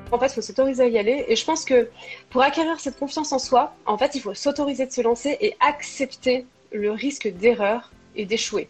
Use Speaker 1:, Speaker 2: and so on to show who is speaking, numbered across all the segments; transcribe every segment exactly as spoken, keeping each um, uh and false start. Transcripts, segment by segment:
Speaker 1: En fait, il faut s'autoriser à y aller. Et je pense que pour acquérir cette confiance en soi, en fait, il faut s'autoriser de se lancer et accepter le risque d'erreur et d'échouer.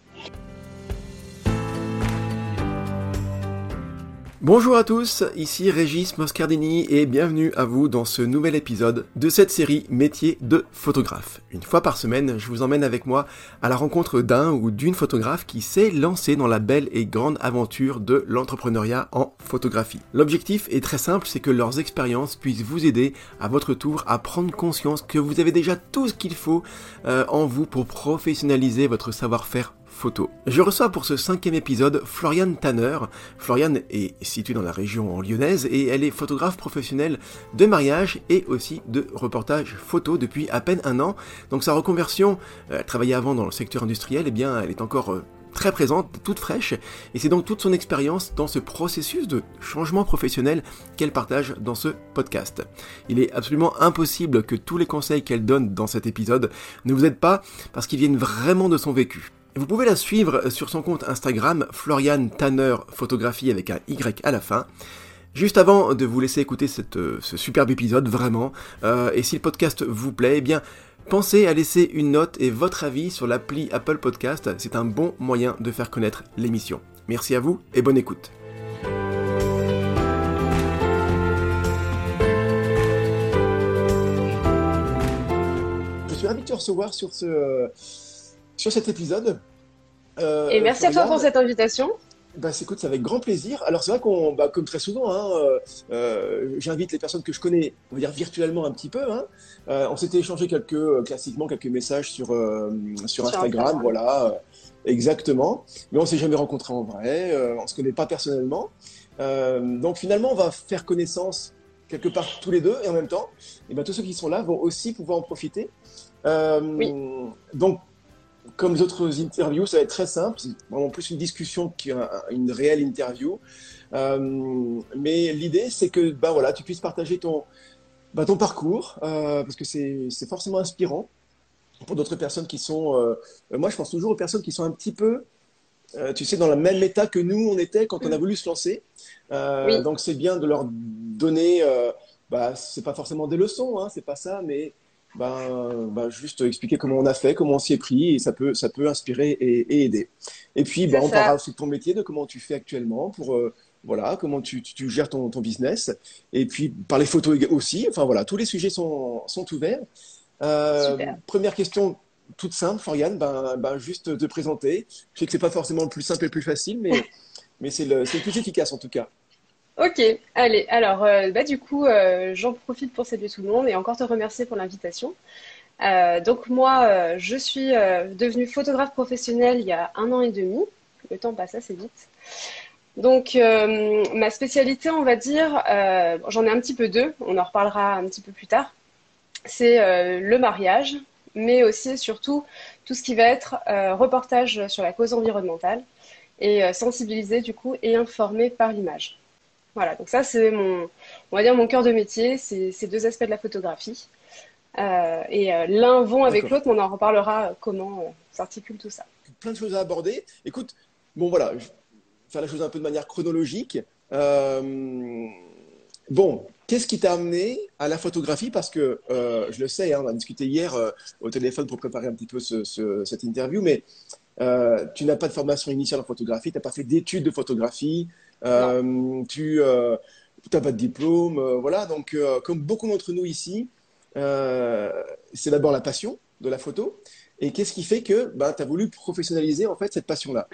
Speaker 2: Bonjour à tous, ici Régis Moscardini et bienvenue à vous dans ce nouvel épisode de cette série Métier de photographe. Une fois par semaine, je vous emmène avec moi à la rencontre d'un ou d'une photographe qui s'est lancé dans la belle et grande aventure de l'entrepreneuriat en photographie. L'objectif est très simple, c'est que leurs expériences puissent vous aider à votre tour à prendre conscience que vous avez déjà tout ce qu'il faut euh, en vous pour professionnaliser votre savoir-faire photo. Je reçois pour ce cinquième épisode Floriane Tanner. Floriane est située dans la région lyonnaise et elle est photographe professionnelle de mariage et aussi de reportage photo depuis à peine un an. Donc sa reconversion, elle travaillait avant dans le secteur industriel, et bien elle est encore euh, très présente, toute fraîche, et c'est donc toute son expérience dans ce processus de changement professionnel qu'elle partage dans ce podcast. Il est absolument impossible que tous les conseils qu'elle donne dans cet épisode ne vous aident pas parce qu'ils viennent vraiment de son vécu. Vous pouvez la suivre sur son compte Instagram Floriane Tanner Photographie avec un Y à la fin. Juste avant de vous laisser écouter cette, ce superbe épisode, vraiment, euh, et si le podcast vous plaît, eh bien, pensez à laisser une note et votre avis sur l'appli Apple Podcast. C'est un bon moyen de faire connaître l'émission. Merci à vous et bonne écoute. Je suis ravi de te recevoir sur ce... sur cet épisode.
Speaker 1: Euh, Et merci Floriane, à toi pour cette invitation.
Speaker 2: Bah, écoute, c'est avec grand plaisir. Alors c'est vrai qu'on, bah, comme très souvent, hein, euh, euh, j'invite les personnes que je connais, on va dire virtuellement un petit peu. Hein. Euh, on s'était échangé quelques, euh, classiquement quelques messages sur euh, sur, sur Instagram, Instagram, voilà, euh, exactement. Mais on s'est jamais rencontrés en vrai, euh, on se connaît pas personnellement. Euh, donc finalement, on va faire connaissance quelque part tous les deux, et en même temps, et ben tous ceux qui sont là vont aussi pouvoir en profiter. Euh,
Speaker 1: oui.
Speaker 2: Donc comme les autres interviews, ça va être très simple. C'est vraiment plus une discussion qu'une réelle interview. Euh, mais l'idée, c'est que bah, voilà, tu puisses partager ton, bah, ton parcours, euh, parce que c'est forcément inspirant pour d'autres personnes qui sont... Euh, moi, je pense toujours aux personnes qui sont un petit peu, euh, tu sais, dans le même état que nous, on était quand on a voulu se lancer. Euh,
Speaker 1: oui.
Speaker 2: Donc, c'est bien de leur donner... Euh, bah, c'est pas forcément des leçons, hein, c'est pas ça, mais... Ben, ben, juste expliquer comment on a fait, comment on s'y est pris, et ça peut, ça peut inspirer et, et aider. Et puis, ben, on parlera aussi de ton métier, de comment tu fais actuellement, pour, euh, voilà, comment tu, tu, tu gères ton, ton business, et puis par les photos aussi. Enfin voilà, tous les sujets sont, sont ouverts. Euh, première question toute simple, Floriane, ben, ben, juste te présenter. Je sais que c'est pas forcément le plus simple et le plus facile, mais, mais c'est le, le plus efficace en tout cas.
Speaker 1: Ok, allez, alors euh, bah, du coup, euh, j'en profite pour saluer tout le monde et encore te remercier pour l'invitation. Euh, donc moi, euh, je suis euh, devenue photographe professionnelle il y a un an et demi. Le temps passe assez vite. Donc euh, ma spécialité, on va dire, euh, j'en ai un petit peu deux, on en reparlera un petit peu plus tard. C'est euh, le mariage, mais aussi et surtout tout ce qui va être euh, reportage sur la cause environnementale et euh, sensibiliser du coup et informer par l'image. Voilà, donc ça c'est mon, on va dire mon cœur de métier, c'est ces deux aspects de la photographie. Euh, et euh, l'un vont avec l'autre, mais on en reparlera euh, comment euh, s'articule tout ça.
Speaker 2: Plein de choses à aborder. Écoute, bon voilà, je vais faire la chose un peu de manière chronologique. Euh, bon, qu'est-ce qui t'a amené à la photographie? Parce que euh, je le sais, hein, on a discuté hier euh, au téléphone pour préparer un petit peu ce, ce, cette interview, mais euh, tu n'as pas de formation initiale en photographie, tu n'as pas fait d'études de photographie, euh, tu euh, n'as pas de diplôme, euh, voilà. Donc, euh, comme beaucoup d'entre nous ici, euh, c'est d'abord la passion de la photo. Et qu'est-ce qui fait que bah, tu as voulu professionnaliser en fait cette passion-là?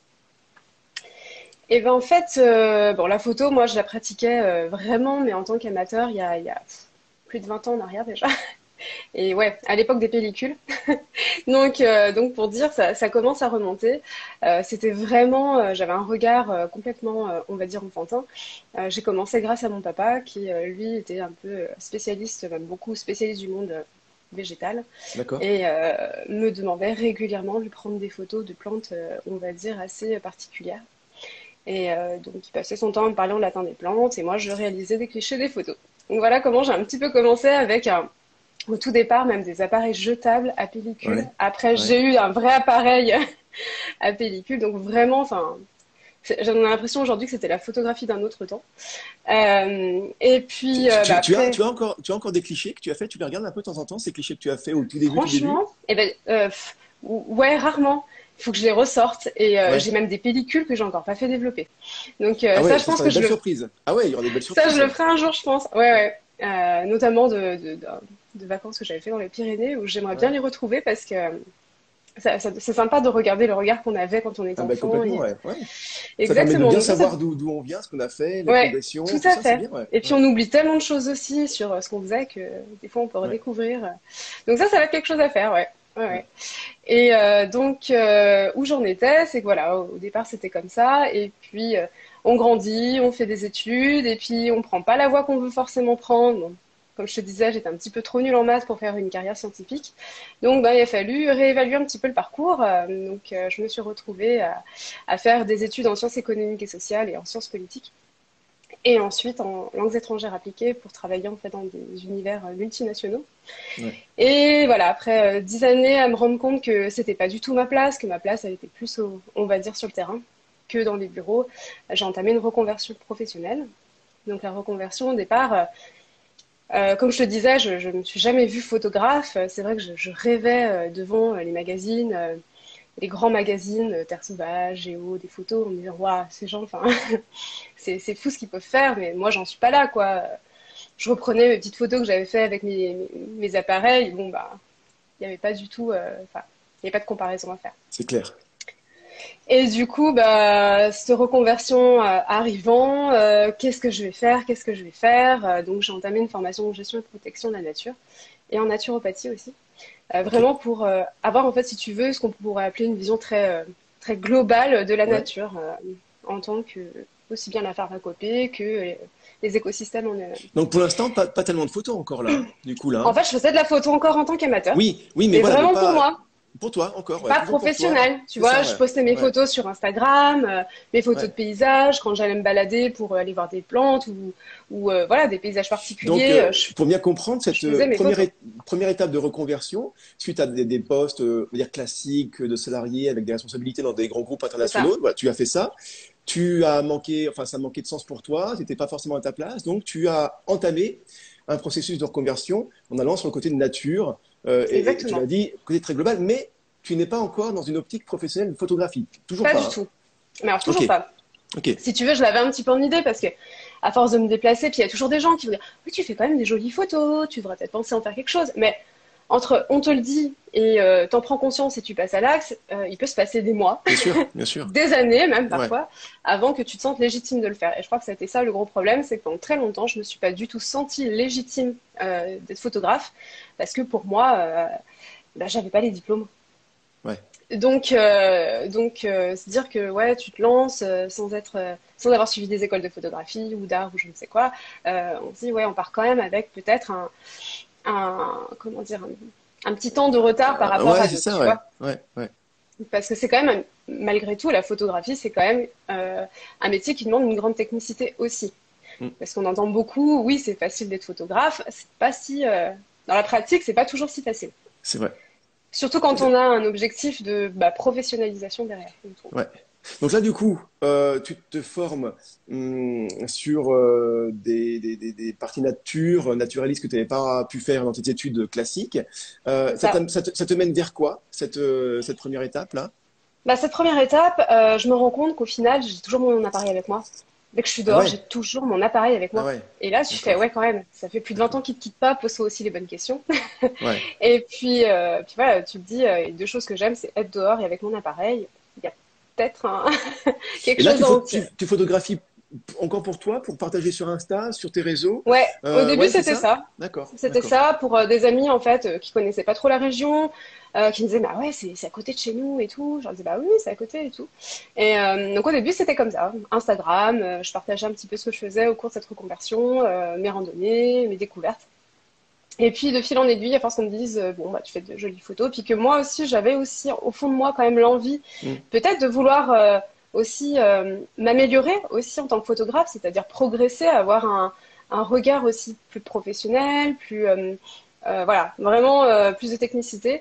Speaker 1: Et ben en fait, euh, bon, la photo, moi je la pratiquais euh, vraiment, mais en tant qu'amateur, il y a, il y a plus de vingt ans en arrière déjà. Et ouais, à l'époque des pellicules. donc, euh, donc pour dire, ça, ça commence à remonter. Euh, C'était vraiment, euh, j'avais un regard euh, complètement, euh, on va dire, enfantin. Euh, j'ai commencé grâce à mon papa, qui euh, lui était un peu spécialiste, même beaucoup spécialiste du monde euh, végétal, et euh, me demandait régulièrement de lui prendre des photos de plantes, euh, on va dire, assez particulières. Et euh, donc, il passait son temps à me parler en latin des plantes, et moi, je réalisais des clichés des photos. Donc voilà comment j'ai un petit peu commencé avec un au tout départ, même des appareils jetables à pellicule.
Speaker 2: Ouais,
Speaker 1: Après,
Speaker 2: ouais.
Speaker 1: j'ai eu un vrai appareil à pellicule. Donc vraiment, enfin, J'en ai l'impression aujourd'hui que c'était la photographie d'un autre temps. Euh, et puis,
Speaker 2: Tu,
Speaker 1: euh,
Speaker 2: tu,
Speaker 1: bah,
Speaker 2: tu as,
Speaker 1: après,
Speaker 2: tu as encore, tu as encore des clichés que tu as fait, tu les regardes un peu de temps en temps, ces clichés que tu as fait au tout début, tout début?
Speaker 1: franchement, eh ben, euh, pff, ouais, rarement. Il faut que je les ressorte. Et euh,
Speaker 2: Ouais.
Speaker 1: j'ai même des pellicules que j'ai encore pas fait développer. Donc
Speaker 2: Ah
Speaker 1: euh, ça,
Speaker 2: ouais,
Speaker 1: je
Speaker 2: ça
Speaker 1: pense
Speaker 2: sera
Speaker 1: que
Speaker 2: des
Speaker 1: je
Speaker 2: belles
Speaker 1: le,
Speaker 2: surprises. Ah ouais, il y aura des belles
Speaker 1: ça, je
Speaker 2: surprises.
Speaker 1: le ferai un jour, je pense. Ouais, ouais. Euh, notamment de, de, de, de vacances que j'avais fait dans les Pyrénées où j'aimerais bien
Speaker 2: Ouais.
Speaker 1: les retrouver parce que ça, ça- c'est sympa de regarder le regard qu'on avait quand on était
Speaker 2: Ah ben
Speaker 1: enfant.
Speaker 2: complètement,
Speaker 1: Et...
Speaker 2: ouais. Ouais. Ça permet de
Speaker 1: Exactement.
Speaker 2: bien
Speaker 1: Donc ça, ça,
Speaker 2: savoir d'où d'où on vient, ce qu'on a fait, les
Speaker 1: ouais,
Speaker 2: progressions,
Speaker 1: tout
Speaker 2: tout
Speaker 1: à
Speaker 2: ça, c'est
Speaker 1: fait.
Speaker 2: bien, ouais.
Speaker 1: Et puis
Speaker 2: Ouais.
Speaker 1: on oublie tellement de choses aussi sur euh, ce qu'on faisait que des fois on peut
Speaker 2: Ouais.
Speaker 1: redécouvrir. Donc ça, ça va être quelque chose à faire, ouais. Ouais,
Speaker 2: Ouais.
Speaker 1: ouais. Et euh, donc euh, où j'en étais, c'est que voilà, au, au départ c'était comme ça, et puis euh, on grandit, on fait des études, et puis on prend pas la voie qu'on veut forcément prendre. Bon, comme je te disais, j'étais un petit peu trop nulle en maths pour faire une carrière scientifique, donc ben, il a fallu réévaluer un petit peu le parcours. Euh, donc euh, je me suis retrouvée à, à faire des études en sciences économiques et sociales et en sciences politiques. Et ensuite en langues étrangères appliquées pour travailler en fait dans des univers euh, multinationaux.
Speaker 2: Ouais.
Speaker 1: Et voilà, après euh, dix années à me rendre compte que c'était pas du tout ma place, que ma place elle était plus, au- on va dire, sur le terrain que dans les bureaux, j'ai entamé une reconversion professionnelle. Donc la reconversion au départ, euh, euh, comme je te disais, je, je me suis jamais vue photographe. C'est vrai que je, je rêvais euh, devant euh, les magazines, euh, les grands magazines, euh, Terre Sauvage, Géo, des photos, en me disant waouh, ces gens, enfin, c'est c'est fou ce qu'ils peuvent faire, mais moi j'en suis pas là quoi. Je reprenais mes petites photos que j'avais fait avec mes, mes, mes appareils. Bon bah il n'y avait pas du tout, euh, enfin, il n'y avait pas de comparaison à faire.
Speaker 2: C'est clair.
Speaker 1: Et du coup, bah, cette reconversion euh, arrivant, euh, qu'est-ce que je vais faire? Qu'est-ce que je vais faire? Euh, Donc, j'ai entamé une formation en gestion et protection de la nature et en naturopathie aussi. Euh,
Speaker 2: Ok.
Speaker 1: vraiment pour euh, avoir, en fait, si tu veux, ce qu'on pourrait appeler une vision très, euh, très globale de la
Speaker 2: Ouais.
Speaker 1: nature, euh, en tant que aussi bien la pharmacopée que les, les écosystèmes en eux-mêmes.
Speaker 2: Donc pour l'instant, pas, pas tellement de photos encore là, du coup là.
Speaker 1: En
Speaker 2: Hein.
Speaker 1: fait, je faisais de la photo encore en tant qu'amateur,
Speaker 2: Oui, oui, mais
Speaker 1: mais
Speaker 2: voilà, mais
Speaker 1: vraiment pour
Speaker 2: pas
Speaker 1: moi.
Speaker 2: pour toi encore, ouais,
Speaker 1: Pas
Speaker 2: toujours pour toi.
Speaker 1: professionnel, tu
Speaker 2: C'est
Speaker 1: vois,
Speaker 2: ça,
Speaker 1: je
Speaker 2: ouais.
Speaker 1: postais mes
Speaker 2: Ouais.
Speaker 1: photos sur Instagram, euh, mes photos
Speaker 2: Ouais.
Speaker 1: de paysages, quand j'allais me balader pour euh, aller voir des plantes ou, ou euh, voilà, des paysages
Speaker 2: Donc,
Speaker 1: particuliers,
Speaker 2: euh,
Speaker 1: euh, je,
Speaker 2: pour bien comprendre cette
Speaker 1: je faisais
Speaker 2: euh,
Speaker 1: mes
Speaker 2: première,
Speaker 1: photos.
Speaker 2: é- première étape de reconversion, suite à des, des postes euh, on va dire classiques de salariés avec des responsabilités dans des grands groupes
Speaker 1: C'est ça.
Speaker 2: internationaux, voilà, tu as fait ça. Tu as manqué, enfin, ça manquait de sens pour toi, tu n'étais pas forcément à ta place, donc tu as entamé un processus de reconversion en allant sur le côté de nature, euh, et, et tu l'as
Speaker 1: Exactement.
Speaker 2: dit, côté très global, mais tu n'es pas encore dans une optique professionnelle de photographie. Toujours
Speaker 1: Pas
Speaker 2: pas,
Speaker 1: du
Speaker 2: hein.
Speaker 1: tout. Mais alors,
Speaker 2: Ok,
Speaker 1: toujours pas.
Speaker 2: ok.
Speaker 1: Si tu veux, je l'avais un petit peu en idée parce que, à force de me déplacer, puis il y a toujours des gens qui vont dire, oui, tu fais quand même des jolies photos, tu devrais peut-être penser à en faire quelque chose. Mais entre on te le dit et euh, t'en prends conscience et tu passes à l'axe, euh, il peut se passer des mois,
Speaker 2: Bien sûr, bien sûr.
Speaker 1: des années même
Speaker 2: Ouais.
Speaker 1: parfois, avant que tu te sentes légitime de le faire. Et je crois que c'était ça le gros problème, c'est que pendant très longtemps, je me suis pas du tout sentie légitime euh, d'être photographe, parce que pour moi, euh, bah, j'avais pas les diplômes.
Speaker 2: Ouais.
Speaker 1: Donc, euh, donc euh, se dire que ouais, tu te lances euh, sans être, euh, sans avoir suivi des écoles de photographie ou d'art ou je ne sais quoi, euh, on se dit ouais, on part quand même avec peut-être un, un, comment dire, un, un petit temps de retard par
Speaker 2: Euh,
Speaker 1: rapport
Speaker 2: ouais,
Speaker 1: à
Speaker 2: c'est
Speaker 1: d'autres,
Speaker 2: ça,
Speaker 1: tu
Speaker 2: ouais.
Speaker 1: vois.
Speaker 2: Ouais, ouais.
Speaker 1: Parce que c'est quand même, malgré tout, la photographie, c'est quand même euh, un métier qui demande une grande technicité aussi.
Speaker 2: Mm.
Speaker 1: Parce qu'on entend beaucoup, oui, c'est facile d'être photographe, c'est pas si, euh, dans la pratique, c'est pas toujours si facile.
Speaker 2: C'est vrai.
Speaker 1: Surtout quand on a un objectif de bah, professionnalisation derrière, je trouve.
Speaker 2: Ouais. Donc là, du coup, euh, tu te formes hum, sur euh, des, des, des, des parties nature, naturalistes que tu n'avais pas pu faire dans tes études classiques. Euh,
Speaker 1: C'est
Speaker 2: ça,
Speaker 1: ça.
Speaker 2: t'am- ça te, ça te mène vers quoi, cette, euh, cette première étape-là?
Speaker 1: Bah, cette première étape, euh, je me rends compte qu'au final, j'ai toujours mon appareil avec moi. Dès que je suis
Speaker 2: Ah
Speaker 1: dehors,
Speaker 2: ouais,
Speaker 1: j'ai toujours mon appareil avec
Speaker 2: ah
Speaker 1: moi.
Speaker 2: ouais,
Speaker 1: Et là, tu fais, ouais,
Speaker 2: d'accord,
Speaker 1: quand même, ça fait plus de vingt ans
Speaker 2: d'accord.
Speaker 1: qu'il te quitte pas, pose-toi aussi les bonnes questions.
Speaker 2: Ouais.
Speaker 1: Et puis, euh, puis voilà, tu te dis, euh, deux choses que j'aime, c'est être dehors et avec mon appareil. Il y a peut-être un- quelque
Speaker 2: Et là,
Speaker 1: chose
Speaker 2: tu,
Speaker 1: à
Speaker 2: pho-
Speaker 1: en
Speaker 2: tu,
Speaker 1: tirer.
Speaker 2: tu photographies encore pour toi, pour partager sur Insta, sur tes réseaux?
Speaker 1: Ouais, au
Speaker 2: Euh,
Speaker 1: début,
Speaker 2: ouais, c'est
Speaker 1: c'était
Speaker 2: ça?
Speaker 1: ça.
Speaker 2: D'accord,
Speaker 1: C'était
Speaker 2: d'accord.
Speaker 1: ça pour euh, des amis en fait euh, qui connaissaient pas trop la région, euh, qui me disaient bah ouais c'est c'est à côté de chez nous et tout. Je leur disais bah oui c'est à côté et tout. Et euh, donc au début c'était comme ça, Instagram, euh, je partageais un petit peu ce que je faisais au cours de cette reconversion, euh, mes randonnées, mes découvertes. Et puis de fil en aiguille, à force qu'on me dise euh, bon bah tu fais de jolies photos, puis que moi aussi j'avais aussi au fond de moi quand même l'envie
Speaker 2: Hmm,
Speaker 1: peut-être de vouloir euh, aussi euh, m'améliorer aussi en tant que photographe, c'est-à-dire progresser, avoir un, un regard aussi plus professionnel, plus euh, euh, voilà, vraiment euh, plus de technicité.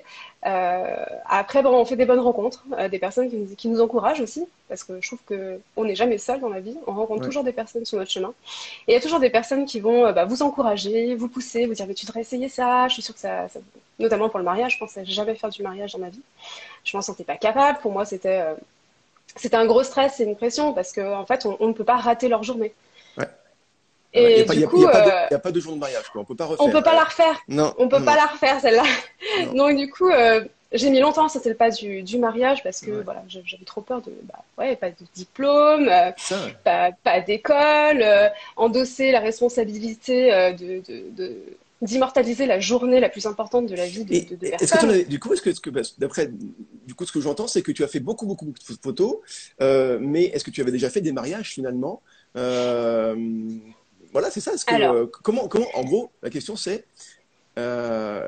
Speaker 1: Euh, après, bon, on fait des bonnes rencontres, euh, des personnes qui nous, qui nous encouragent aussi, parce que je trouve que on n'est jamais seul dans la vie. On rencontre
Speaker 2: Ouais.
Speaker 1: toujours des personnes sur notre chemin. Et il y a toujours des personnes qui vont euh, bah, vous encourager, vous pousser, vous dire mais tu devrais essayer ça. Je suis sûre que ça, ça- notamment pour le mariage, je pensais jamais faire du mariage dans ma vie. Je m'en sentais pas capable. Pour moi, c'était euh, c'était un gros stress et une pression parce qu'en en fait, on, on ne peut pas rater leur journée.
Speaker 2: Ouais. Il n'y
Speaker 1: Et
Speaker 2: a pas,
Speaker 1: du
Speaker 2: y a, y
Speaker 1: coup,
Speaker 2: a pas de,
Speaker 1: euh,
Speaker 2: y a pas de jour de mariage, quoi. On peut pas
Speaker 1: on
Speaker 2: refaire.
Speaker 1: peut pas
Speaker 2: Euh,
Speaker 1: la refaire.
Speaker 2: non,
Speaker 1: On peut pas
Speaker 2: non,
Speaker 1: la refaire celle-là.
Speaker 2: non.
Speaker 1: Donc du coup, euh, j'ai mis longtemps à sauter le pas du, du mariage parce que
Speaker 2: Ouais.
Speaker 1: voilà, j'avais trop peur de, bah, ouais, pas de diplôme, euh,
Speaker 2: Ça,
Speaker 1: pas, pas d'école, euh, endosser la responsabilité euh, de, de, de- d'immortaliser la journée la plus importante de la vie de,
Speaker 2: Et
Speaker 1: de, de
Speaker 2: est-ce que tu en
Speaker 1: personnes.
Speaker 2: as, du coup, est-ce que, est-ce que bah, d'après, du coup, ce que j'entends, c'est que tu as fait beaucoup, beaucoup, beaucoup de photos, euh, mais est-ce que tu avais déjà fait des mariages finalement? Euh, voilà, c'est ça. Est-ce que,
Speaker 1: Alors,
Speaker 2: euh, comment, comment, en gros, la question c'est, euh,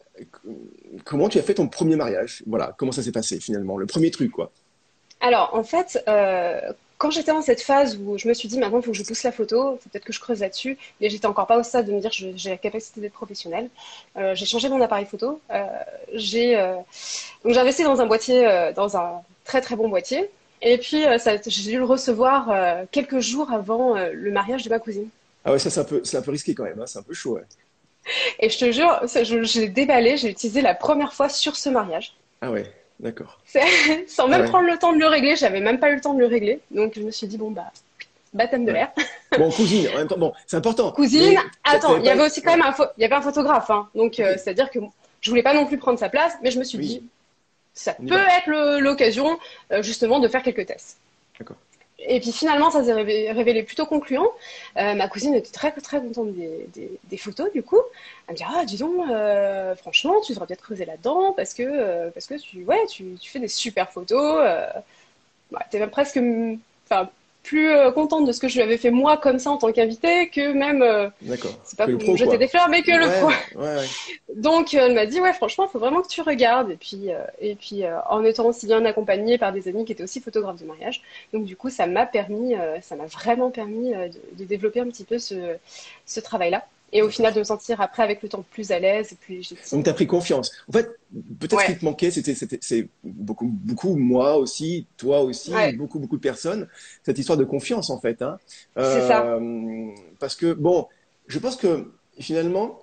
Speaker 2: comment tu as fait ton premier mariage? Voilà, comment ça s'est passé finalement, le premier truc, quoi.
Speaker 1: alors en fait, euh, quand j'étais dans cette phase où je me suis dit maintenant il faut que je pousse la photo, faut peut-être que je creuse là-dessus, mais j'étais encore pas au stade de me dire je- j'ai la capacité d'être professionnelle. Euh, j'ai changé mon appareil photo. Euh, j'ai euh, Donc j'ai investi dans un boîtier, euh, dans un très très bon boîtier. Et puis euh, ça- j'ai dû le recevoir euh, quelques jours avant euh, le mariage de ma cousine.
Speaker 2: Ah ouais, ça c'est un peu, c'est un peu risqué quand même, hein, c'est un peu chaud, ouais.
Speaker 1: Et je te jure, ça, je, je l'ai déballé, j'ai utilisé la première fois sur ce mariage.
Speaker 2: Ah ouais, d'accord.
Speaker 1: C'est- Sans
Speaker 2: Ah
Speaker 1: même
Speaker 2: ouais,
Speaker 1: prendre le temps de le régler, j'avais même pas eu le temps de le régler. Donc je me suis dit, bon bah, baptême de
Speaker 2: ouais.
Speaker 1: l'air.
Speaker 2: Bon, cousine, en même temps, bon, c'est important,
Speaker 1: Cousine,
Speaker 2: mais t'a-
Speaker 1: attends,
Speaker 2: t'avais
Speaker 1: il y
Speaker 2: pas,
Speaker 1: avait aussi quand
Speaker 2: ouais,
Speaker 1: même un, pho- il y avait un photographe. Hein. Donc euh,
Speaker 2: ok,
Speaker 1: c'est-à-dire que je voulais pas non plus prendre sa place, mais je me suis
Speaker 2: oui,
Speaker 1: dit, ça
Speaker 2: on y
Speaker 1: peut
Speaker 2: va,
Speaker 1: être le- l'occasion euh, justement de faire quelques tests.
Speaker 2: d'accord.
Speaker 1: Et puis finalement, ça s'est révé- révélé plutôt concluant. Euh, ma cousine était très très contente des, des- des photos du coup. Elle me dit ah dis donc, euh, franchement, tu devrais peut-être creuser là-dedans parce que euh, parce que tu ouais tu, tu fais des super photos. Euh, bah, t'es même presque, enfin plus euh, contente de ce que je lui avais fait moi comme ça en tant qu'invitée que même euh,
Speaker 2: D'accord.
Speaker 1: c'est pas
Speaker 2: Que le
Speaker 1: pour me
Speaker 2: pro,
Speaker 1: jeter des
Speaker 2: quoi.
Speaker 1: fleurs mais que le pro.
Speaker 2: Ouais, ouais, ouais.
Speaker 1: Donc euh, elle m'a dit ouais franchement il faut vraiment que tu regardes et puis euh, et puis euh, en étant aussi bien accompagnée par des amis qui étaient aussi photographes de mariage donc du coup ça m'a permis euh, ça m'a vraiment permis euh, de, de développer un petit peu ce, ce travail-là et au final
Speaker 2: D'accord.
Speaker 1: de me sentir après avec le temps plus à l'aise et plus
Speaker 2: Donc,
Speaker 1: légitime.
Speaker 2: tu as pris confiance. En fait, peut-être ce qui
Speaker 1: Ouais,
Speaker 2: te manquait, c'était, c'était, c'est beaucoup, beaucoup, moi aussi, toi aussi,
Speaker 1: ouais,
Speaker 2: beaucoup, beaucoup de personnes, cette histoire de confiance, en fait, hein.
Speaker 1: c'est ça.
Speaker 2: Euh, parce que, bon, je pense que finalement,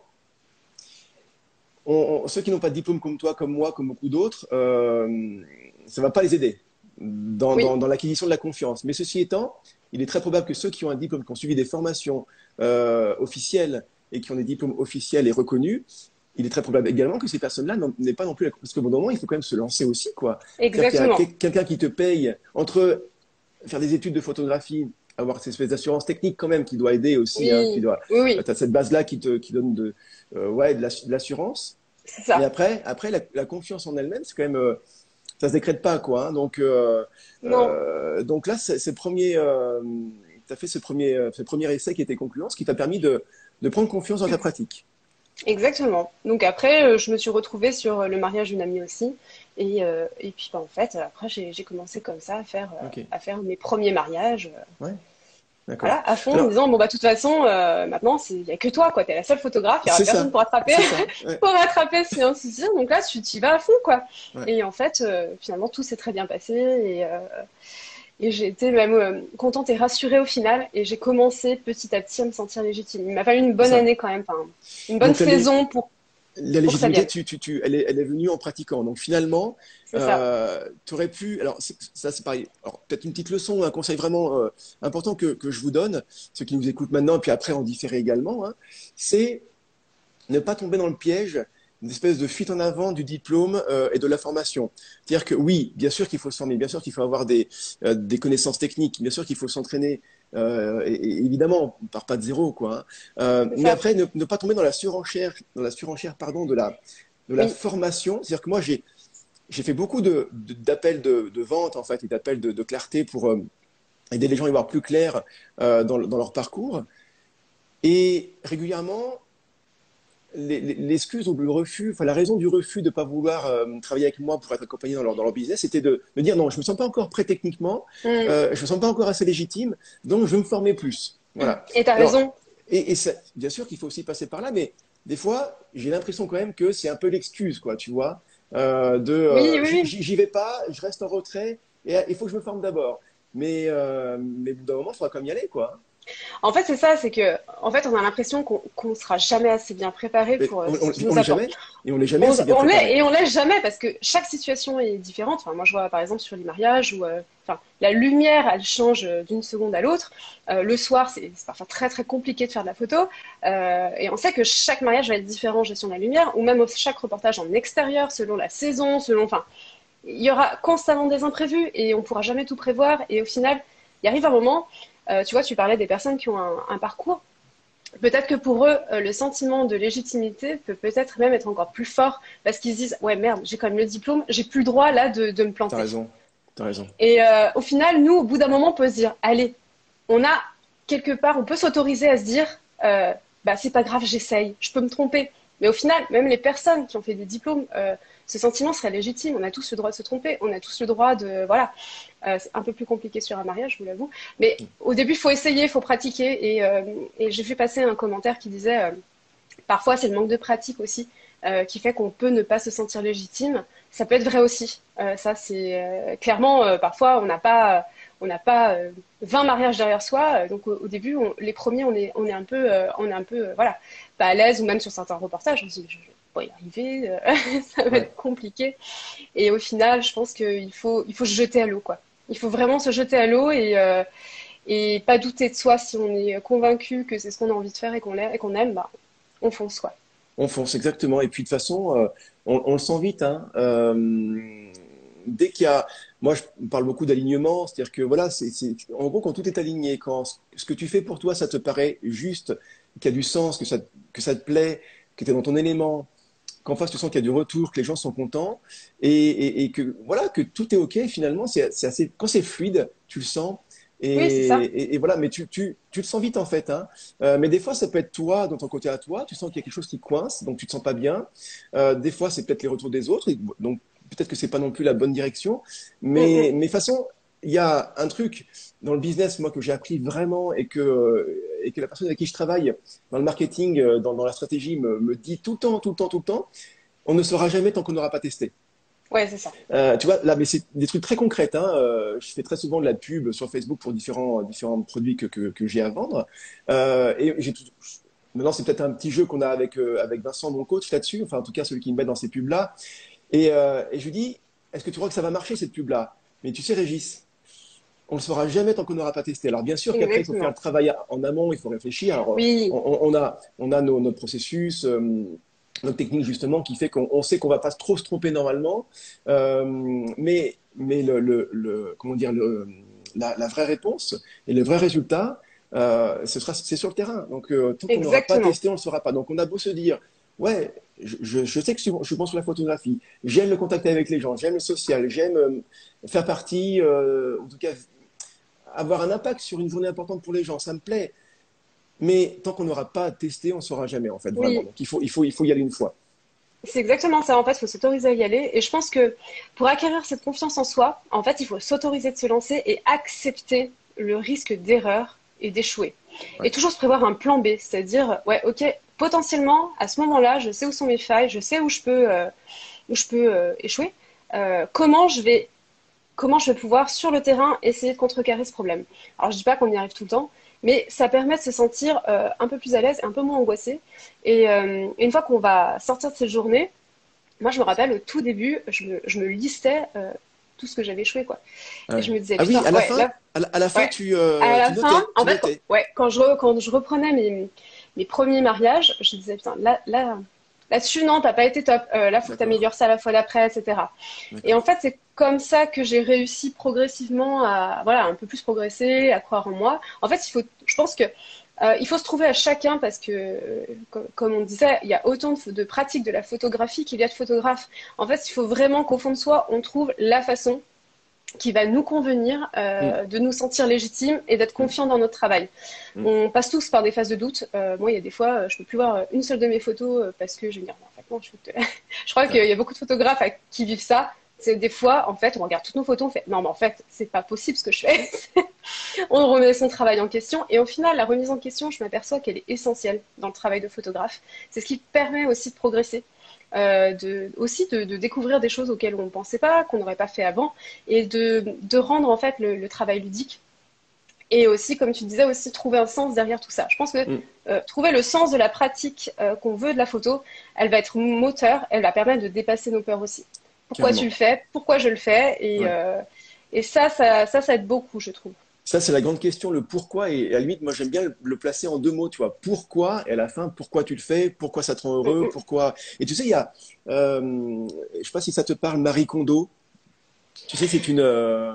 Speaker 2: on- on- ceux qui n'ont pas de diplôme comme toi, comme moi, comme beaucoup d'autres, euh, ça va pas les aider dans,
Speaker 1: Oui,
Speaker 2: dans, dans l'acquisition de la confiance. Mais ceci étant, il est très probable que ceux qui ont un diplôme, qui ont suivi des formations euh, officielles et qui ont des diplômes officiels et reconnus, il est très probable également que ces personnes-là n'en- n'aient pas non plus la... Parce qu'au bout d'un moment, il faut quand même se lancer aussi, quoi. C'est-à-dire qu'il y a
Speaker 1: exactement.
Speaker 2: quel- quelqu'un qui te paye entre faire des études de photographie, avoir cette espèce d'assurance technique quand même qui doit aider aussi, hein, qui
Speaker 1: Oui,
Speaker 2: doit...
Speaker 1: oui, oui,
Speaker 2: Tu as cette base-là qui te qui donne de, euh, ouais, de l'ass- de l'assurance.
Speaker 1: c'est
Speaker 2: Mais
Speaker 1: ça.
Speaker 2: après, après la, la confiance en elle-même, c'est quand même, euh, ça se décrète pas, quoi, hein. Donc, euh,
Speaker 1: Non,
Speaker 2: euh, donc là, c'est c'est le premier, euh, tu as fait ce premier, euh, ce premier essai qui était concluant, ce qui t'a permis de, de prendre confiance dans ta pratique.
Speaker 1: exactement. Donc après, euh, je me suis retrouvée sur euh, le mariage d'une amie aussi. Et, euh, et puis bah, en fait, après, j'ai j'ai commencé comme ça à faire, euh,
Speaker 2: Ok,
Speaker 1: à faire mes premiers mariages. euh,
Speaker 2: ouais, d'accord.
Speaker 1: Voilà, à fond, en me
Speaker 2: Alors,
Speaker 1: disant, bon, bah, de toute façon, euh, maintenant, il n'y a que toi, quoi. T'es la seule photographe, il n'y aura
Speaker 2: c'est
Speaker 1: personne
Speaker 2: ça,
Speaker 1: pour attraper,
Speaker 2: c'est ça, ouais,
Speaker 1: pour rattraper s'il y a un souci. Donc là, tu y vas à fond, quoi.
Speaker 2: ouais.
Speaker 1: Et en fait, euh, finalement, tout s'est très bien passé. Et, euh, et j'ai été même euh, contente et rassurée au final. Et j'ai commencé petit à petit à me sentir légitime. Il m'a fallu une
Speaker 2: C'est
Speaker 1: bonne
Speaker 2: ça.
Speaker 1: année quand même, enfin, une bonne
Speaker 2: Donc, la, lég-
Speaker 1: saison pour,
Speaker 2: la
Speaker 1: pour que ça
Speaker 2: légitimité,
Speaker 1: vienne.
Speaker 2: tu, tu, tu, elle, est, elle est venue en pratiquant. Donc, finalement,
Speaker 1: C'est ça.
Speaker 2: euh, tu aurais pu. Alors, c'est- ça, c'est pareil. Alors, peut-être une petite leçon, un conseil vraiment euh, important que, que je vous donne, ceux qui nous écoutent maintenant, et puis après en différé également, hein, c'est ne pas tomber dans le piège d'une espèce de fuite en avant du diplôme euh, et de la formation. C'est-à-dire que oui, bien sûr qu'il faut se former, bien sûr qu'il faut avoir des, euh, des connaissances techniques, bien sûr qu'il faut s'entraîner, euh, et, et évidemment, on part pas de zéro, quoi, hein. Euh,
Speaker 1: C'est
Speaker 2: mais
Speaker 1: ça.
Speaker 2: après, ne, ne pas tomber dans la surenchère, dans la surenchère, pardon, de la, de la
Speaker 1: Oui.
Speaker 2: formation. C'est-à-dire que moi, j'ai, j'ai fait beaucoup de, de- d'appels de, de vente, en fait, et d'appels de, de clarté pour euh, aider les gens à y voir plus clair euh, dans, dans leur parcours. Et régulièrement, les- les- l'excuse ou le refus, enfin la raison du refus de ne pas vouloir euh, travailler avec moi pour être accompagné dans leur, dans leur business, c'était de me dire non, je me sens pas encore prêt techniquement,
Speaker 1: Mm.
Speaker 2: euh, je me sens pas encore assez légitime, donc je vais me former plus. Voilà.
Speaker 1: Et t'as
Speaker 2: Alors,
Speaker 1: raison.
Speaker 2: et, et ça- bien sûr qu'il faut aussi passer par là, mais des fois, j'ai l'impression quand même que c'est un peu l'excuse, quoi, tu vois. euh, de
Speaker 1: Oui,
Speaker 2: euh,
Speaker 1: oui,
Speaker 2: j'y
Speaker 1: oui.
Speaker 2: j'y vais pas, je reste en retrait et il faut que je me forme d'abord. Mais, euh, mais au bout d'un moment, il faudra quand même y aller, quoi.
Speaker 1: En fait, c'est ça, c'est que, en fait, on a l'impression qu'on qu'on sera jamais assez bien préparé
Speaker 2: Mais
Speaker 1: pour euh,
Speaker 2: on,
Speaker 1: ce
Speaker 2: on,
Speaker 1: qui
Speaker 2: on
Speaker 1: nous
Speaker 2: l'est
Speaker 1: attend.
Speaker 2: jamais et on l'est jamais
Speaker 1: On,
Speaker 2: assez bien
Speaker 1: on l'est
Speaker 2: préparé.
Speaker 1: et on l'est jamais parce que chaque situation est différente. Enfin, moi, je vois par exemple sur les mariages où, euh, enfin, la lumière, elle change euh, d'une seconde à l'autre. Euh, le soir, c'est c'est parfois très très compliqué de faire de la photo. Euh, et on sait que chaque mariage va être différent en gestion de la lumière, ou même chaque reportage en extérieur, selon la saison, selon, enfin, il y aura constamment des imprévus et on pourra jamais tout prévoir. Et au final, il arrive un moment, euh, tu vois, tu parlais des personnes qui ont un, un parcours. Peut-être que pour eux, euh, le sentiment de légitimité peut peut-être même être encore plus fort parce qu'ils se disent, ouais, merde, j'ai quand même le diplôme, j'ai plus le droit là de, de me
Speaker 2: T'as
Speaker 1: planter.
Speaker 2: raison, t'as raison.
Speaker 1: Et euh, au final, nous, au bout d'un moment, on peut se dire, allez, on a quelque part, on peut s'autoriser à se dire, euh, bah c'est pas grave, j'essaye, je peux me tromper. Mais au final, même les personnes qui ont fait des diplômes, euh, ce sentiment serait légitime. On a tous le droit de se tromper, on a tous le droit de, voilà. Euh, c'est un peu plus compliqué sur un mariage, je vous l'avoue. Mais au début, il faut essayer, il faut pratiquer. Et, euh, et j'ai fait passer un commentaire qui disait, euh, parfois, c'est le manque de pratique aussi euh, qui fait qu'on peut ne pas se sentir légitime. Ça peut être vrai aussi. Euh, ça, c'est euh, clairement, euh, parfois, on n'a pas, on n'a pas euh, vingt mariages derrière soi. Donc, au, au début, on, les premiers, on est, on est un peu, euh, on est un peu, euh, voilà, pas à l'aise, ou même sur certains reportages, on se dit, je, je vais pas y arriver, euh, ça va
Speaker 2: Ouais.
Speaker 1: être compliqué. Et au final, je pense qu'il faut, il faut se jeter à l'eau, quoi. Il faut vraiment se jeter à l'eau et, euh, et pas douter de soi. Si on est convaincu que c'est ce qu'on a envie de faire et qu'on et qu'on aime, bah, on fonce, quoi.
Speaker 2: On fonce exactement. Et puis de toute façon, euh, on, on le sent vite, hein. Euh, dès qu'il y a, moi je parle beaucoup d'alignement, c'est-à-dire que voilà, c'est, c'est, en gros quand tout est aligné, quand ce que tu fais pour toi, ça te paraît juste, qu'il y a du sens, que ça, que ça te plaît, que tu es dans ton élément, qu'en face tu sens qu'il y a du retour, que les gens sont contents, et, et, et que voilà, que tout est ok. Finalement, c'est, c'est assez, quand c'est fluide, tu le sens. Et,
Speaker 1: Oui, c'est ça.
Speaker 2: et, et voilà, mais tu, tu, tu le sens vite en fait, hein. Euh, mais des fois, ça peut être toi, dans ton côté à toi, tu sens qu'il y a quelque chose qui coince, donc tu te sens pas bien. Euh, des fois, c'est peut-être les retours des autres, et donc peut-être que c'est pas non plus la bonne direction.
Speaker 1: Mm,
Speaker 2: Mais,
Speaker 1: mm.
Speaker 2: mais de toute façon, il y a un truc dans le business, moi, que j'ai appris vraiment et que, et que la personne avec qui je travaille dans le marketing, euh, dans, dans la stratégie, me, me dit tout le temps, tout le temps, tout le temps, on ne saura jamais tant qu'on n'aura pas testé.
Speaker 1: Ouais, c'est ça.
Speaker 2: Euh, tu vois, là, mais c'est des trucs très concrets, hein. Euh, je fais très souvent de la pub sur Facebook pour différents, différents produits que, que, que j'ai à vendre. Euh, et j'ai tout, maintenant, c'est peut-être un petit jeu qu'on a avec, euh, avec Vincent, mon coach, là-dessus, enfin, en tout cas, celui qui me met dans ces pubs-là. Et, euh, et je lui dis, est-ce que tu crois que ça va marcher, cette pub-là? Mais tu sais, Régis, on ne le saura jamais tant qu'on n'aura pas testé. Alors, bien sûr qu'après, il faut faire le
Speaker 1: Exactement.
Speaker 2: travail en amont, il faut réfléchir. Alors,
Speaker 1: Oui,
Speaker 2: on, on a, on a nos, notre processus, euh, notre technique, justement, qui fait qu'on on sait qu'on va pas trop se tromper normalement. Euh, mais mais le, le, le- comment dire, le, la, la vraie réponse et le vrai résultat, euh, ce sera, c'est sur le terrain. Donc, euh, tant qu'on n'aura pas
Speaker 1: exactement.
Speaker 2: testé, on ne le saura pas. Donc, on a beau se dire, ouais, je, je, je sais que je suis, bon, je suis bon sur la photographie, j'aime le contact avec les gens, j'aime le social, j'aime euh, faire partie, euh, en tout cas, avoir un impact sur une journée importante pour les gens, ça me plaît. Mais tant qu'on n'aura pas testé, on ne saura jamais, en fait, vraiment.
Speaker 1: Oui,
Speaker 2: Donc, il faut, il faut, il faut y aller une fois.
Speaker 1: c'est exactement ça. En fait, il faut s'autoriser à y aller. Et je pense que pour acquérir cette confiance en soi, en fait, il faut s'autoriser de se lancer et accepter le risque d'erreur et d'échouer. Et
Speaker 2: Ouais.
Speaker 1: toujours se prévoir un plan B, c'est-à-dire, ouais, ok, potentiellement, à ce moment-là, je sais où sont mes failles, je sais où je peux, euh, où je peux euh, échouer. Euh, comment je vais comment je vais pouvoir, sur le terrain, essayer de contrecarrer ce problème. Alors, je dis pas qu'on y arrive tout le temps, mais ça permet de se sentir euh, un peu plus à l'aise et un peu moins angoissé. Et euh, une fois qu'on va sortir de cette journée, moi, je me rappelle, au tout début, je me, je me listais euh, tout ce que j'avais échoué, quoi. Et je
Speaker 2: Ouais.
Speaker 1: me disais,
Speaker 2: Ah oui,
Speaker 1: putain,
Speaker 2: à la
Speaker 1: ouais,
Speaker 2: fin,
Speaker 1: là,
Speaker 2: à la, à la fin,
Speaker 1: ouais.
Speaker 2: tu,
Speaker 1: À
Speaker 2: euh, tu
Speaker 1: la fin,
Speaker 2: notais,
Speaker 1: en
Speaker 2: tu
Speaker 1: fait, quand,
Speaker 2: notais.
Speaker 1: ouais, quand je, quand je reprenais mes, mes premiers mariages, je disais, putain, là, là, là-dessus, non, t'as pas été top. Euh, là, faut que
Speaker 2: D'accord,
Speaker 1: t'améliores ça la fois d'après, et cetera. Et en
Speaker 2: d'accord.
Speaker 1: fait, c'est comme ça que j'ai réussi progressivement à, voilà, un peu plus progresser, à croire en moi. En fait, il faut, je pense que euh, il faut se trouver à chacun parce que, euh, comme, comme on disait, il y a autant de, de pratiques de la photographie qu'il y a de photographes. En fait, il faut vraiment qu'au fond de soi, on trouve la façon qui va nous convenir,
Speaker 2: Mm,
Speaker 1: euh, de nous sentir légitimes et d'être
Speaker 2: mm,
Speaker 1: confiants dans notre travail.
Speaker 2: mm.
Speaker 1: On passe tous par des phases de doute. Euh, moi, il y a des fois, euh, je peux plus voir une seule de mes photos euh, parce que je vais me dire, non, en fait, non, je, te... je crois qu'il
Speaker 2: Ouais.
Speaker 1: y a beaucoup de photographes à qui vivent ça. C'est des fois, en fait, on regarde toutes nos photos, on fait, non, mais en fait, c'est pas possible ce que je fais. On remet son travail en question. Et au final, la remise en question, je m'aperçois qu'elle est essentielle dans le travail de photographe. C'est ce qui permet aussi de progresser. euh, de, aussi de, de découvrir des choses auxquelles on ne pensait pas, qu'on n'aurait pas fait avant, et de, de rendre en fait le, le travail ludique. Et aussi, comme tu disais, aussi trouver un sens derrière tout ça. Je pense que
Speaker 2: Mm.
Speaker 1: euh, trouver le sens de la pratique euh, qu'on veut de la photo, elle va être moteur, elle va permettre de dépasser nos peurs aussi. Pourquoi tu
Speaker 2: Carrément.
Speaker 1: le fais? Pourquoi je le fais? Et,
Speaker 2: Ouais.
Speaker 1: euh, et ça, ça, ça, ça aide beaucoup, je trouve.
Speaker 2: Ça, c'est la grande question, le pourquoi. Et à la limite, moi, j'aime bien le, le placer en deux mots, tu vois. Pourquoi, et à la fin, pourquoi tu le fais, pourquoi ça te rend
Speaker 1: Mm,
Speaker 2: heureux,
Speaker 1: mm.
Speaker 2: pourquoi. Et tu sais, il y a, euh, je sais pas si ça te parle, Marie Kondo. Tu sais, c'est une, euh,